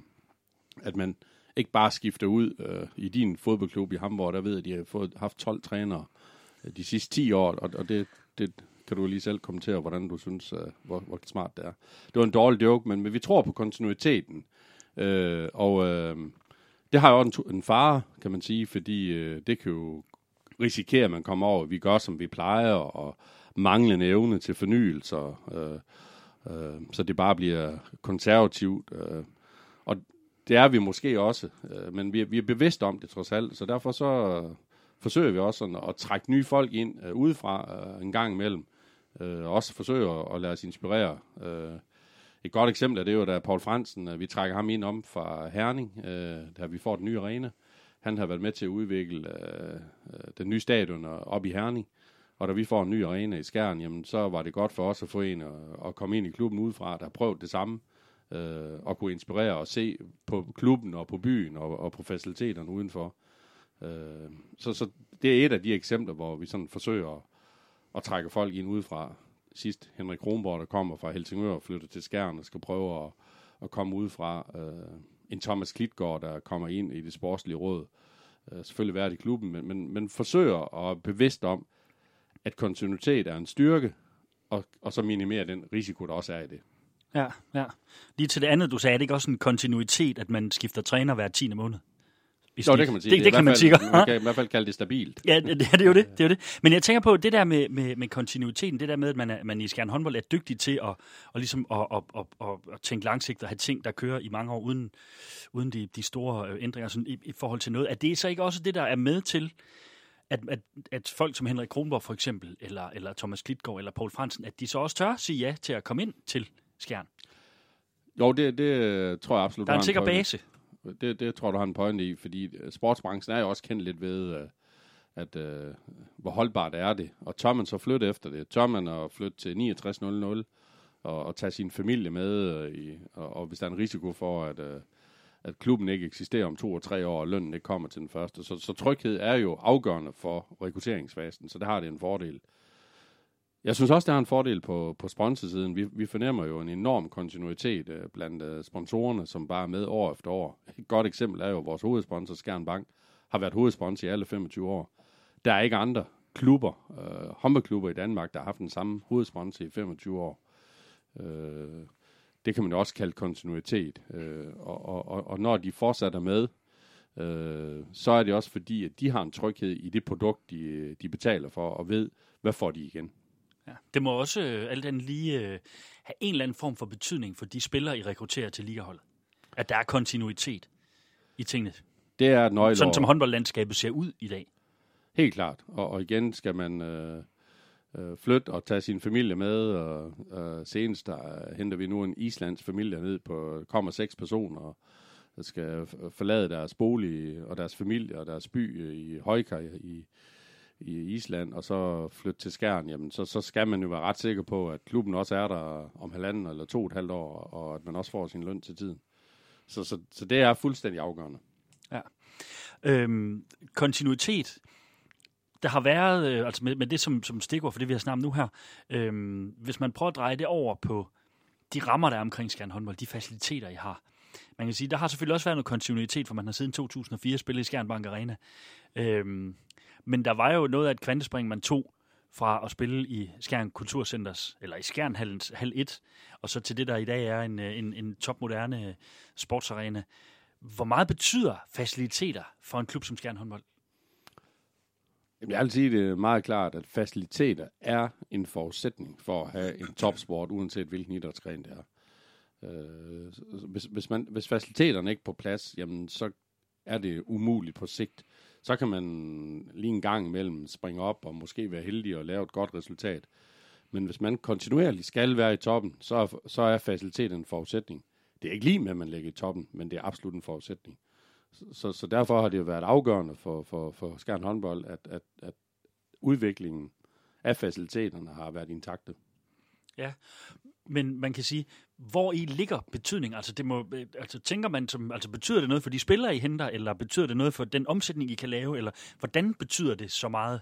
at man ikke bare skifter ud øh, i din fodboldklub i Hamburg, der ved, at de har fået, haft tolv trænere øh, de sidste ti år, og, og det, det kan du lige selv kommentere, hvordan du synes, øh, hvor, hvor smart det er. Det var en dårlig joke, men, men vi tror på kontinuiteten. Øh, og øh, det har jo også en, en fare, kan man sige, fordi øh, det kan jo risikere, at man kommer over, vi gør, som vi plejer, og manglende evne til fornyelser, øh, øh, så det bare bliver konservativt. Øh, og det er vi måske også, øh, men vi er, vi er bevidste om det trods alt, så derfor så øh, forsøger vi også sådan, at trække nye folk ind øh, udefra øh, en gang imellem, øh, og også forsøger at, at lade os inspirere. Øh, et godt eksempel er det jo, da Paul Fransen, øh, vi trækker ham ind om fra Herning, øh, da vi får den nye arena. Han har været med til at udvikle øh, den nye stadion op i Herning, og da vi får en ny arena i Skjern, jamen, så var det godt for os at få en og, at komme ind i klubben udefra, der har prøvet det samme, øh, og kunne inspirere og se på klubben og på byen og, og på faciliteterne udenfor. Øh, så, så det er et af de eksempler, hvor vi sådan forsøger at, at trække folk ind udefra. Sidst Henrik Kronborg, der kommer fra Helsingør og flytter til Skjern og skal prøve at, at komme udefra. Øh, en Thomas Klitgaard, der kommer ind i det sportslige råd. Uh, selvfølgelig været i klubben, men, men, men forsøger at bevidst om, at kontinuitet er en styrke, og, og så minimere den risiko, der også er i det. Ja, ja. Lige til det andet, du sagde, er det ikke også en kontinuitet, at man skifter træner hver tiende måned? Jo, det kan man sige. Det, det, det kan man sige. Man kan i hvert fald kalde det stabilt. Ja, det, det er jo det, det er jo det. Men jeg tænker på det der med, med, med kontinuiteten, det der med, at man, er, man i Skjern håndbold er dygtig til at, og ligesom at, at, at, at, at tænke langsigtet og have ting, der kører i mange år, uden, uden de, de store ændringer sådan i, i forhold til noget. Er det så ikke også det, der er med til, at, at, at folk som Henrik Kronborg for eksempel, eller, eller Thomas Klitgaard, eller Paul Fransen, at de så også tør sige ja til at komme ind til Skjern? Jo, det, det tror jeg absolut. Der er en sikker base. Det, det tror du har en pointe i, fordi sportsbranchen er jo også kendt lidt ved, at, at hvor holdbart er det. Og tør man så flytte efter det? Tør man at flytte til niogtres nul nul og, og tage sin familie med? I, og, og hvis der er en risiko for, at, at klubben ikke eksisterer om to og tre år, og lønnen ikke kommer til den første. Så, så tryghed er jo afgørende for rekrutteringsfasen, så det har det en fordel. Jeg synes også, det har en fordel på, på sponsorsiden. Vi, vi fornemmer jo en enorm kontinuitet øh, blandt øh, sponsorerne, som bare er med år efter år. Et godt eksempel er jo vores hovedsponsor, Skjern Bank, har været hovedsponsor i alle femogtyve år. Der er ikke andre klubber, øh, håndboldklubber i Danmark, der har haft den samme hovedsponsor i femogtyve år. Øh, det kan man også kalde kontinuitet. Øh, og, og, og når de fortsætter med, øh, så er det også fordi, at de har en tryghed i det produkt, de, de betaler for, og ved, hvad får de igen. Ja. Det må også øh, alt andet lige øh, have en eller anden form for betydning for de spillere, I rekrutterer til ligaholdet. At der er kontinuitet i tingene. Det er et nøgleord. Sådan som håndboldlandskabet ser ud i dag. Helt klart. Og, og igen skal man øh, øh, flytte og tage sin familie med. Og øh, senest der henter vi nu en islandsk familie ned på, kommer seks personer, der skal forlade deres bolig og deres familie og deres by i Højkaj i, i Island, og så flytte til Skjern. Jamen, så, så skal man jo være ret sikker på, at klubben også er der om halvanden eller to og et halvt år, og at man også får sin løn til tiden. Så, så, så det er fuldstændig afgørende. Ja. Øhm, kontinuitet, der har været, øh, altså med, med det som, som stikord for det, vi har snakket om nu her, øhm, hvis man prøver at dreje det over på de rammer, der er omkring Skjern håndbold, de faciliteter, I har. Man kan sige, der har selvfølgelig også været noget kontinuitet, for man har siden to tusind og fire spillet i Skjern Bank Arena. Øhm, men der var jo noget af et kvantespring, man tog fra at spille i Skjern Kulturcenters, eller i Skjernhallens halv et, og så til det, der i dag er en, en, en topmoderne sportsarena. Hvor meget betyder faciliteter for en klub som Skjern håndbold? Jamen, jeg vil sige det meget klart, at faciliteter er en forudsætning for at have en topsport, uanset hvilken idrætsgren det er. Øh, hvis, hvis, man, hvis faciliteterne ikke er på plads, jamen, så er det umuligt på sigt. Så kan man lige en gang imellem springe op og måske være heldig og lave et godt resultat. Men hvis man kontinuerligt skal være i toppen, så er, så er faciliteterne en forudsætning. Det er ikke lige med, at man ligger i toppen, men det er absolut en forudsætning. Så, så, så derfor har det jo været afgørende for, for, for Skjern håndbold, at, at, at udviklingen af faciliteterne har været intakte. Ja, men man kan sige, hvor I ligger betydning? Altså, det må, altså tænker man som, altså betyder det noget for de spillere, I henter, eller betyder det noget for den omsætning, I kan lave, eller hvordan betyder det så meget?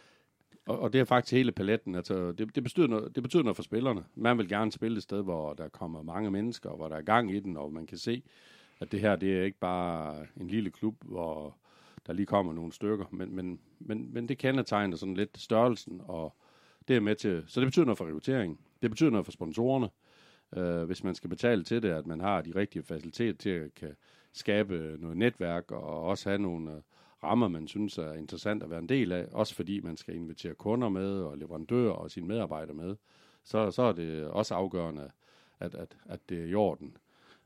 Og, og det er faktisk hele paletten. Altså, det, det, betyder noget, det betyder noget for spillerne. Man vil gerne spille et sted, hvor der kommer mange mennesker, og hvor der er gang i den, og man kan se, at det her, det er ikke bare en lille klub, hvor der lige kommer nogle stykker, men, men, men, men det kendetegner sådan lidt størrelsen, og det er med til, så det betyder noget for rekruttering. Det betyder noget for sponsorerne, øh, hvis man skal betale til det, at man har de rigtige faciliteter til at kan skabe noget netværk, og også have nogle øh, rammer, man synes er interessant at være en del af, også fordi man skal invitere kunder med, og leverandører og sine medarbejdere med, så, så er det også afgørende, at, at, at det er i orden.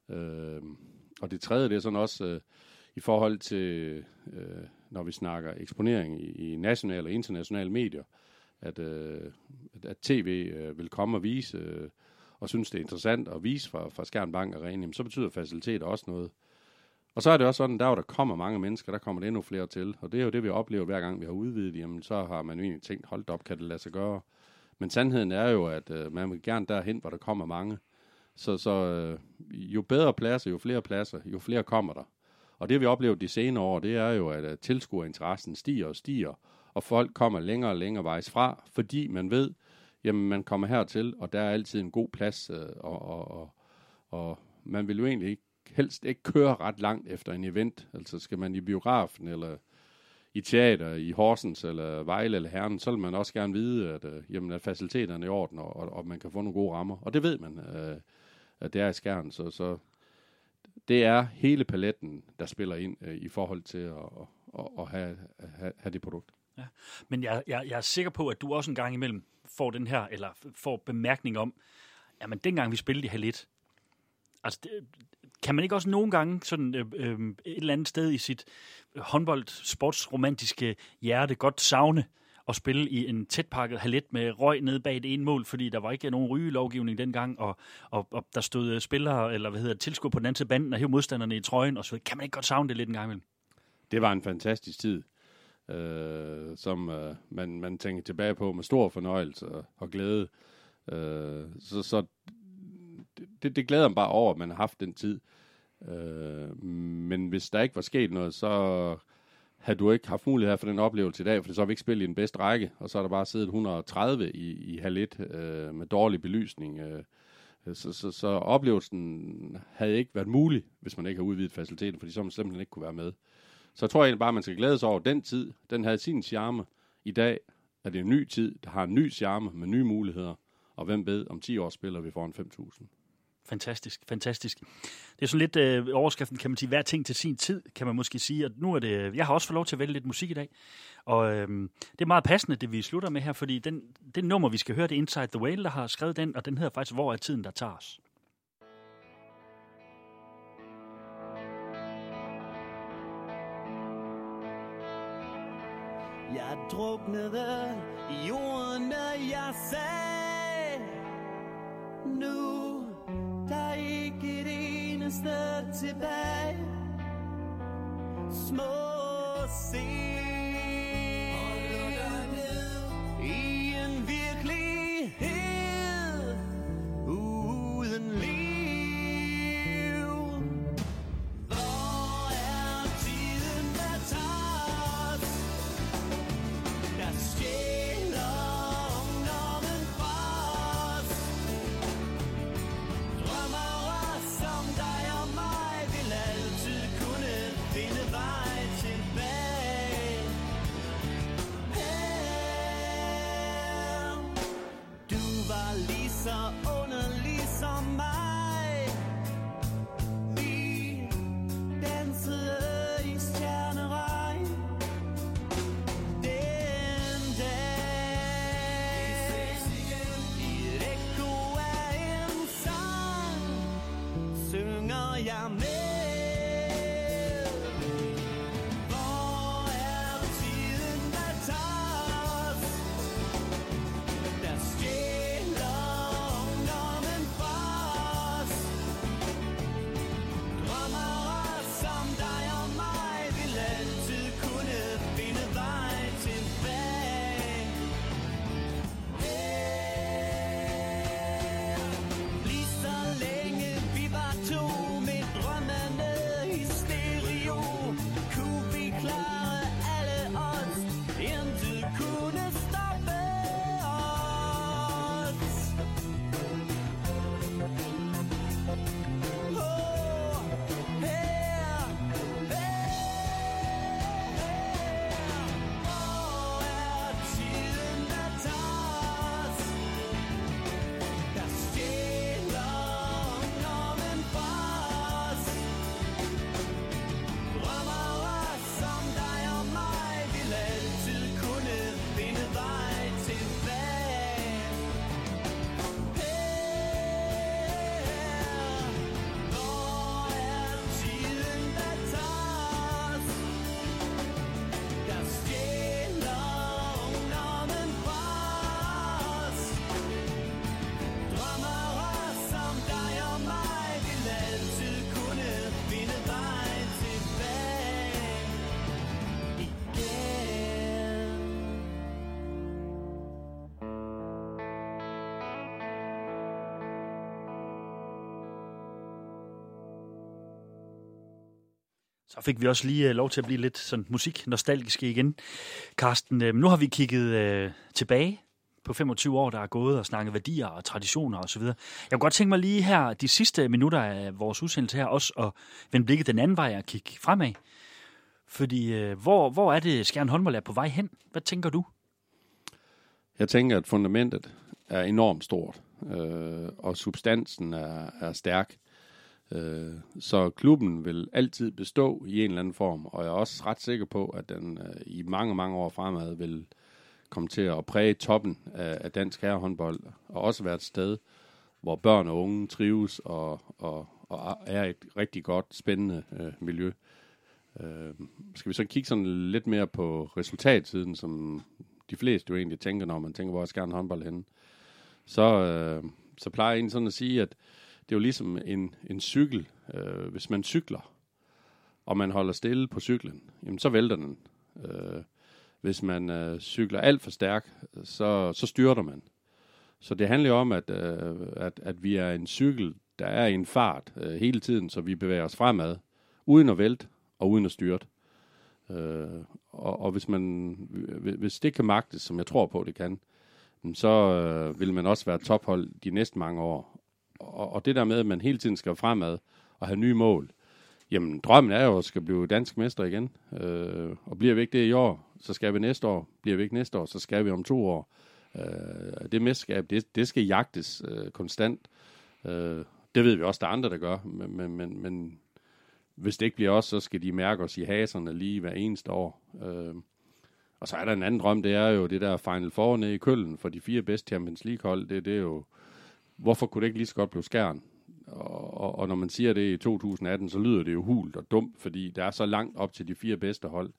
Øh, og det tredje, det er sådan også øh, i forhold til, øh, når vi snakker eksponering i, i nationale og internationale medier, at, øh, at tv øh, vil komme og vise, øh, og synes, det er interessant at vise fra, fra Skjern Bank Arena, så betyder facilitet også noget. Og så er det også sådan, der hvor der kommer mange mennesker, der kommer det endnu flere til, og det er jo det, vi oplever hver gang, vi har udvidet, jamen så har man jo egentlig tænkt, hold op, kan det lade sig gøre? Men sandheden er jo, at øh, man vil gerne derhen, hvor der kommer mange. Så, så øh, jo bedre pladser, jo flere pladser, jo flere kommer der. Og det vi oplever de senere år, det er jo, at tilskuerinteressen stiger og stiger, og folk kommer længere og længere vejs fra, fordi man ved, jamen man kommer hertil, og der er altid en god plads, øh, og, og, og, og man vil jo egentlig ikke, helst ikke køre ret langt efter en event. Altså skal man i biografen, eller i teater, i Horsens, eller Vejle, eller Herning, så vil man også gerne vide, at, øh, jamen, at faciliteterne er i orden, og, og, og man kan få nogle gode rammer. Og det ved man, øh, at det er i Skjern, så, så det er hele paletten, der spiller ind øh, i forhold til at, at, at have, have, have det produkt. Ja. Men jeg, jeg, jeg er sikker på, at du også en gang imellem får den her, eller får bemærkning om, jamen dengang vi spillede i halv et, altså det, kan man ikke også nogle gange sådan øh, øh, et eller andet sted i sit håndbold, sportsromantiske hjerte godt savne at spille i en tætpakket halv et med røg nede bag det ene mål, fordi der var ikke nogen rygelovgivning dengang, og, og, og der stod spillere, eller hvad hedder det, tilskuere på den anden side banden, og hævde modstanderne i trøjen, og så kan man ikke godt savne det lidt en gang imellem? Det var en fantastisk tid, øh, som øh, man, man tænker tilbage på med stor fornøjelse og, og glæde. Øh, så så det, det glæder mig bare over, at man har haft den tid. Øh, men hvis der ikke var sket noget, så havde du ikke haft mulighed for den oplevelse i dag, for så har vi ikke spillet i den bedste række, og så har der bare siddet et hundrede og tredive i, i halv et øh, med dårlig belysning. Øh, så, så, så oplevelsen havde ikke været mulig, hvis man ikke har udvidet faciliteten, fordi så man simpelthen ikke kunne være med. Så jeg tror egentlig bare, at man skal glæde sig over den tid. Den havde sin charme. I dag er det en ny tid, der har en ny charme med nye muligheder. Og hvem ved, om ti år spiller vi foran fem tusind. Fantastisk, fantastisk. Det er sådan lidt øh, overskriften, kan man sige, hver ting til sin tid, kan man måske sige. Og nu er det, jeg har også fået lov til at vælge lidt musik i dag. Og øh, det er meget passende, det vi slutter med her, fordi den, den nummer, vi skal høre, det er Inside the Whale, der har skrevet den, og den hedder faktisk, Hvor er tiden, der tager os? Jeg druknede i jorden, og jeg sagde, nu der er ikke et eneste tilbage. Små scene i en virkelighed uden liv. Hvor er tiden, der tager os? Der stjæler ungdommen fra os. Drømmere som dig og mig vil altid kunne finde vej tilbage. Her. Du var lige så underlig som mig. Vi dansede i stjerneregn. Den dag i et ekko af en sang synger jeg med. Hvor er tiden, der tager os? Der stjæler ungdommen fra os. Drømmere som dig og mig vil altid kunne finde vej tilbage. Lige så længe vi var to med drømmene i stereo, kunne vi klare alle odds. Intet kunne stoppe os. Åh, her, her, hvor er tiden, der tager os? Der stjæler ungdommen fra os. Drømmere som dig og mig vil altid kunne finde vej tilbage. Her, hvor er tiden, der tager os? Der stjæler ungdommen fra os. Drømmere som dig og mig vil altid kunne finde vej tilbage igen. Så fik vi også lige uh, lov til at blive lidt sådan musik-nostalgiske igen. Carsten, uh, nu har vi kigget uh, tilbage på femogtyve år, der er gået, og snakket værdier og traditioner osv. Jeg kunne godt tænke mig lige her, de sidste minutter af vores udsendelse her, også at vende blikket den anden vej og kigge fremad. Fordi uh, hvor, hvor er det, Skjern håndbold er på vej hen? Hvad tænker du? Jeg tænker, at fundamentet er enormt stort, øh, og substansen er, er stærk. Øh, så klubben vil altid bestå i en eller anden form, og jeg er også ret sikker på, at den øh, i mange, mange år fremad vil komme til at præge toppen af, af dansk herrehåndbold, og også være et sted, hvor børn og unge trives og, og, og er et rigtig godt, spændende øh, miljø. Øh, skal vi så kigge sådan lidt mere på resultatsiden, som de fleste jo egentlig tænker, når man tænker, hvor er Skjern håndbold henne, så, øh, så plejer jeg egentlig sådan at sige, at det er jo ligesom en, en cykel. Øh, hvis man cykler, og man holder stille på cyklen, jamen så vælter den. Øh, hvis man øh, cykler alt for stærkt, så, så styrter man. Så det handler jo om, at, øh, at, at vi er en cykel, der er i en fart øh, hele tiden, så vi bevæger os fremad, uden at vælte og uden at styrte. Øh, og, og hvis, man, hvis det kan magtes, som jeg tror på, det kan, så øh, vil man også være tophold de næste mange år. Og, og det der med, at man hele tiden skal fremad og have nye mål, Jamen, drømmen er jo at skal blive dansk mester igen. Øh, og bliver vi ikke det i år, så skal vi næste år. Bliver vi ikke næste år, så skal vi om to år. Øh, det mesterskab, det, det skal jagtes øh, konstant. Øh, det ved vi også, der er andre, der gør. Men, men, men, men hvis det ikke bliver os, så skal de mærke os i haserne lige hver eneste år. Øh, og så er der en anden drøm, det er jo det der Final Four nede i Køln for de fire bedste Champions League-hold. Det, det er jo, hvorfor kunne det ikke lige så godt blive Skjern? Og, og, og når man siger det i to tusind atten, så lyder det jo hult og dumt, fordi der er så langt op til de fire bedste hold.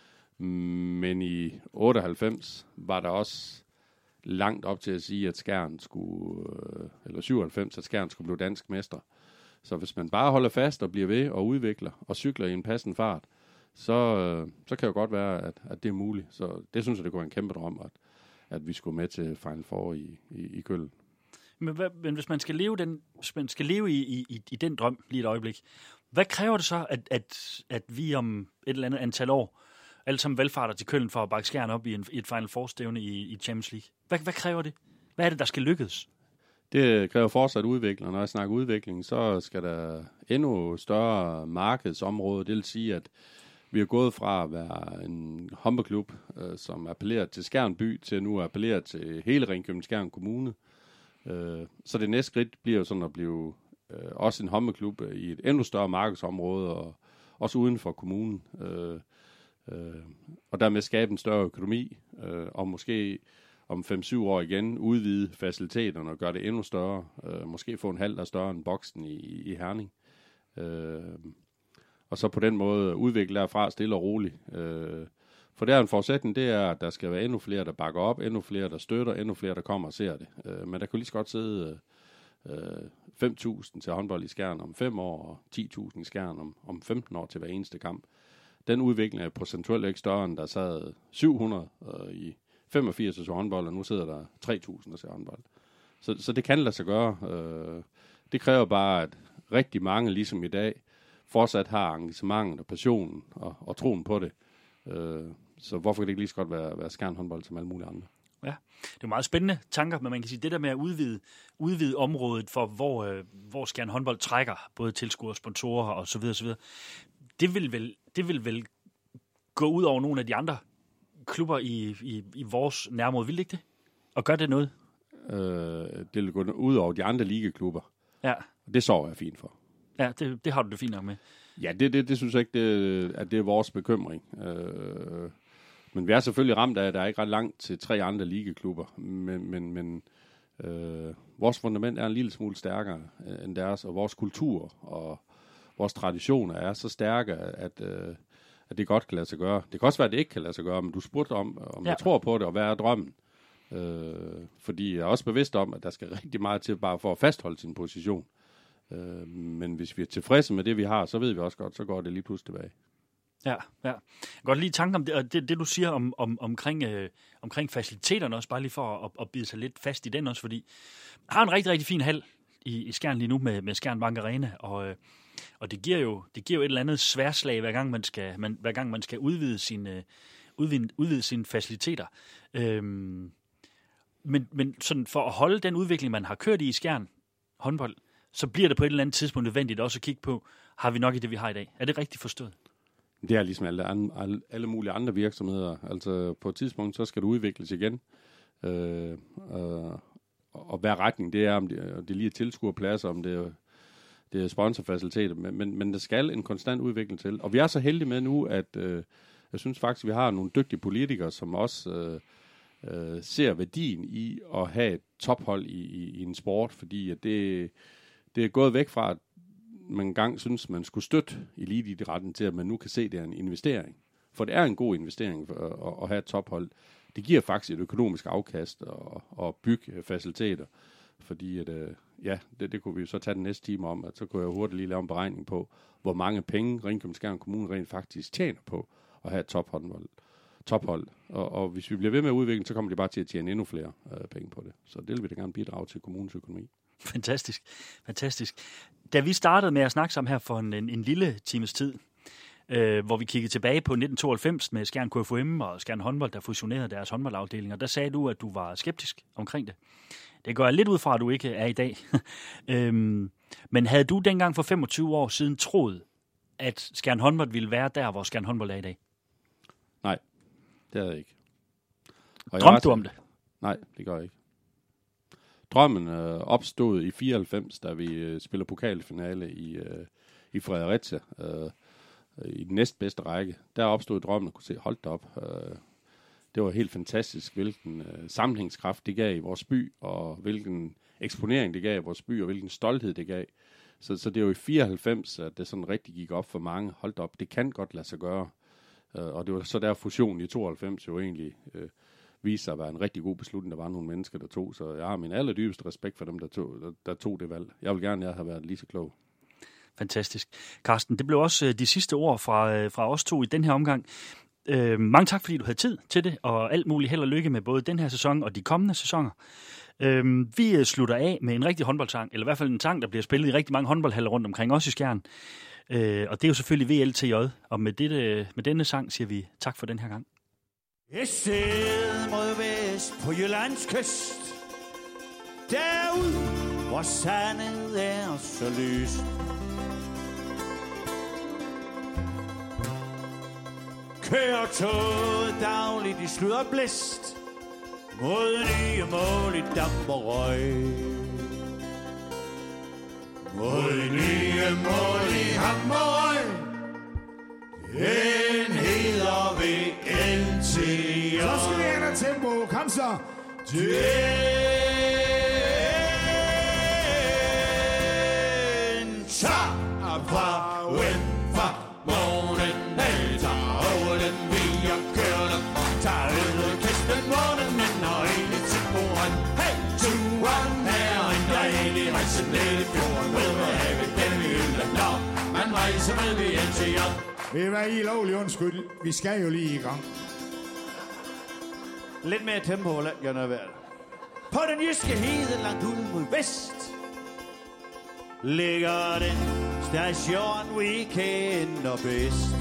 Men i otteoghalvfems var der også langt op til at sige, at Skjern skulle, eller syvoghalvfems, at Skjern skulle blive dansk mester. Så hvis man bare holder fast og bliver ved og udvikler og cykler i en passende fart, så, så kan det jo godt være, at, at det er muligt. Så det synes jeg, det går en kæmpe drøm, at, at vi skulle med til Final Four i, i, i Køln. Men, hvad, men hvis man skal leve, den, hvis man skal leve i, i, i den drøm lige et øjeblik, hvad kræver det så, at, at, at vi om et eller andet antal år alle sammen valgfarter til Køln for at bakke Skjern op i, en, i et Final Four-stævne i, i Champions League? Hvad, hvad kræver det? Hvad er det, der skal lykkes? Det kræver fortsat udvikling, og når jeg snakker udvikling, så skal der endnu større markedsområde. Det vil sige, at vi er gået fra at være en håndboldklub, øh, som appellerer til Skjern by, til nu at appellere til hele Ringkøbing Skjern Kommune. Øh, så det næste skridt bliver jo sådan at blive øh, også en håndboldklub i et endnu større markedsområde, og også uden for kommunen. Øh, øh, og dermed skabe en større økonomi, øh, og måske om fem syv år igen udvide faciliteterne og gøre det endnu større. Øh, måske få en halv der større end boksen i, i Herning. Øh, og så på den måde udvikle derfra stille og roligt. Øh, for der er en forudsætning, det er, at der skal være endnu flere, der bakker op, endnu flere, der støtter, endnu flere, der kommer og ser det. Øh, men der kan lige så godt sidde øh, fem tusind til håndbold i Skjern om fem år, og ti tusind i Skjern om, om femten år til hver eneste kamp. Den udvikling er procentuelt ikke større, end der sad syv hundrede øh, i femogfirs til håndbold, og nu sidder der tre tusind til håndbold. Så, så det kan lade sig gøre. Øh, det kræver bare, at rigtig mange, ligesom i dag, fortsat har engagementet og passionen og, og troen på det. Øh, så hvorfor kan det ikke lige så godt være, være Skjern håndbold som alle mulige andre? Ja, det er meget spændende tanker, men man kan sige, det der med at udvide, udvide området for, hvor, øh, hvor Skjern håndbold trækker, både tilskuere, sponsorer og så videre, så videre, det vil vel, det vil vel gå ud over nogle af de andre klubber i, i, i vores nærområde, vil det ikke det? Og gør det noget? Øh, det vil gå ud over de andre ligeklubber. Ja. Og det sover jeg fint for. Ja, det, det har du det fint nok med. Ja, det, det, det synes jeg ikke, det, at det er vores bekymring. Øh, men vi er selvfølgelig ramt af, at der er ikke ret langt til tre andre ligeklubber. Men, men, men øh, vores fundament er en lille smule stærkere end deres, og vores kultur og vores traditioner er så stærke, at, øh, at det godt kan lade sig gøre. Det kan også være, at det ikke kan lade sig gøre, men du spurgte om, om ja. jeg tror på det, og hvad er drømmen? Øh, fordi jeg er også bevidst om, at der skal rigtig meget til bare for at fastholde sin position. Øh, men hvis vi er tilfredse med det, vi har, så ved vi også godt, så går det lige pludselig tilbage. Ja, ja. Jeg kan godt lige tanke om det, og det, det du siger om, om, omkring, øh, omkring faciliteterne også, bare lige for at, at bide sig lidt fast i den også, fordi jeg har en rigtig, rigtig fin hal i, i Skjern lige nu med, med Skjern Bank Arena, og, øh, og det giver jo det giver jo et eller andet sværslag, hver gang man skal, man, hver gang man skal udvide sine øh, udvide, udvide sine faciliteter. Øhm, men, men sådan for at holde den udvikling, man har kørt i i Skjern håndbold, så bliver det på et eller andet tidspunkt nødvendigt også at kigge på, har vi nok i det, vi har i dag? Er det rigtigt forstået? Det er ligesom alle, alle, alle mulige andre virksomheder. Altså på et tidspunkt, så skal du udvikles igen. Øh, øh, og hvad retning det er, om det, det lige er tilskuerpladser, om det er, det er sponsorfaciliteter, men, men, men der skal en konstant udvikling til. Og vi er så heldige med nu, at øh, jeg synes faktisk, vi har nogle dygtige politikere, som også øh, øh, ser værdien i at have et tophold i, i, i en sport, fordi at det, det er gået væk fra, at man engang synes, man skulle støtte eliteidrætten til, at man nu kan se, at det er en investering. For det er en god investering at, at, at have et tophold. Det giver faktisk et økonomisk afkast og, og bygge faciliteter. Fordi at, ja, det, det kunne vi jo så tage den næste time om, at så kunne jeg hurtigt lige lave en beregning på, hvor mange penge Ringkøbing Skjern Kommune rent faktisk tjener på at have et tophold. tophold. Og, og hvis vi bliver ved med at udvikle, så kommer de bare til at tjene endnu flere øh, penge på det. Så det vil vi da gerne bidrage til kommunens økonomi. Fantastisk, fantastisk. Da vi startede med at snakke sammen her for en, en, en lille times tid, øh, hvor vi kiggede tilbage på nitten tooghalvfems med Skjern K F U M og Skjern Håndbold, der fusionerede deres håndboldafdelinger, der sagde du, at du var skeptisk omkring det. Det går jeg lidt ud fra, at du ikke er i dag. øhm, men havde du dengang for femogtyve år siden troet, at Skjern Håndbold ville være der, hvor Skjern Håndbold er i dag? Nej, det havde jeg ikke. Og Drømte jeg du om det? Nej, det gør jeg ikke. Drømmen øh, opstod i fireoghalvfems, da vi øh, spiller pokalfinale i, øh, i Fredericia, øh, i den næstbedste række. Der opstod drømmen at kunne se, hold da op. Øh, det var helt fantastisk, hvilken øh, sammenhængskraft det gav i vores by, og hvilken eksponering det gav i vores by, og hvilken stolthed det gav. Så, så det var i fireoghalvfems, at det sådan rigtig gik op for mange. Hold da op, det kan godt lade sig gøre. Øh, og det var så der fusionen i tooghalvfems jo egentlig øh, viste sig at være en rigtig god beslutning. Der var nogle mennesker, der tog, så jeg har min allerdybeste respekt for dem, der tog, der, der tog det valg. Jeg vil gerne, at jeg har været lige så klog. Fantastisk. Carsten, det blev også øh, de sidste ord fra, øh, fra os to i den her omgang. Øh, mange tak, fordi du havde tid til det, og alt muligt held og lykke med både den her sæson og de kommende sæsoner. Øh, vi øh, slutter af med en rigtig håndboldsang, eller i hvert fald en sang, der bliver spillet i rigtig mange håndboldhaller rundt omkring, også i Skjern. Øh, og det er jo selvfølgelig V L T J, og med, dette, med denne sang siger vi tak for den her gang. Jeg sidder mod vest på Jyllands kyst, derude, hvor sandet er så lyst. Kører toget dagligt i slud og blæst, mod nye mål i damp og røg. Mod nye mål i ham og røg. Den hedder V L T J. Så skal vi have tempo. Kom så. Den tager fra vind fra morgen af. Tager over den via køren. Tager ud kisten morgen ind og ind i tempoen. Hey, turen er en dejlig rejse ned i fjorden. Ved du have vi den i Jylland, når man rejser med V L T J. Ved I hvad, I er lovlig undskyld. Vi skal jo lige i gang. Lidt mere tempo, lad jeg være. På den jyske hede langt ud mod vest ligger den station, vi kender bedst.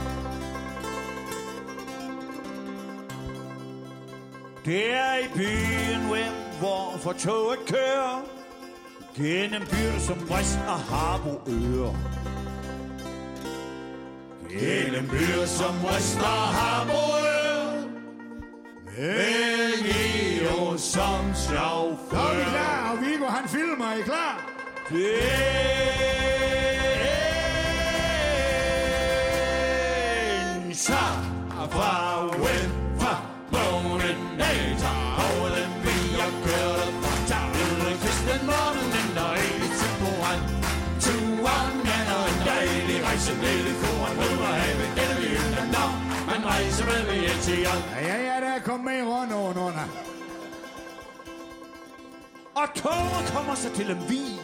Det er i byen, hvor for toget kører gennem byer som Brest og Harboøre. Gennem byer som Brest og Harboøre, med Geo som chauffør. Så er vi klar, og Viggo han filmer. Er I klar? Den tager fra vind fra månen af. Tager over den via kører. Tager ud af kysten morgenen og ind i tempoen. Turen er en dejlig rejse ned i fjorden. Ved du have vi gennem Jylland, når man rejser med V L T J. Ja, ja, ja, der kom med rundt over under. Og toget kommer så til en vig.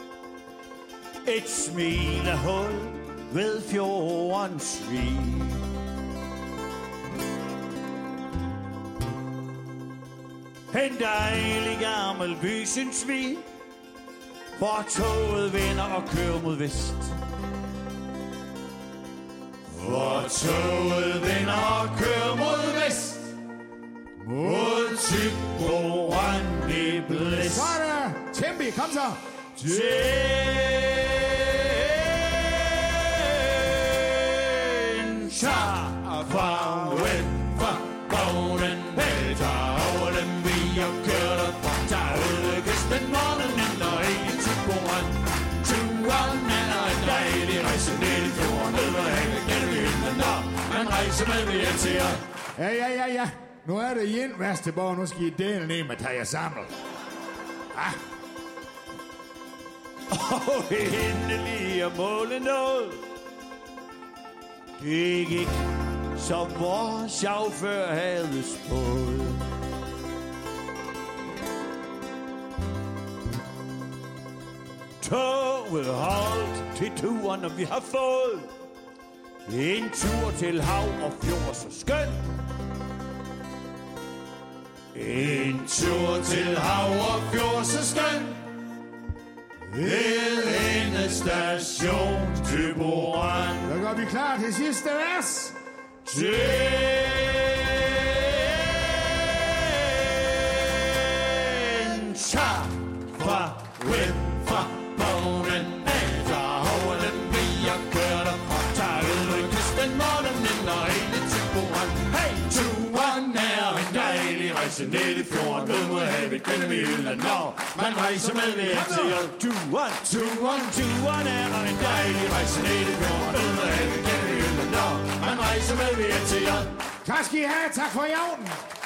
Et smilehul ved fjordens svig. En dejlig gammel by, synes vi, hvor toget vender og kører mod vest. Hvor toget vender og kører mod vest. Mod Thyborøn i blæst. Så er der. Tempi, kom så. Den tager fra vind fra vognen. Tager over den via kører. Tager ud af kysten morgenen og ind i Thyborøn. Turen er en dejlig rejse ned i fjorden. Ved du have gennem Jylland, når man rejser med V L T J. Ja, ja, ja, ja. Nu er det igen, Værsteborg. Nu skal I dele ned med at tage jer sammen. Ah. Og endelig er målet nået. Det gik, som vores chauffør havde spået. Toget holdt til turen, og vi har fået en tur til hav og fjord så skøn. En tur til hav og fjord så skøn. Ved endestation Thyborøn. Så går vi klar til sidste vers. Den tager fra vind fra vognen af. Tager over den via kører. rejse ned i fjorden, ud mod havet, gennem i Jylland, når man rejser med ved til Jylland. Turen, turen, turen er en dejlig rejse ned i fjorden, ud mod havet, gennem i Jylland, når man rejser med ved til Jylland. Tak skal I have, tak for i aften.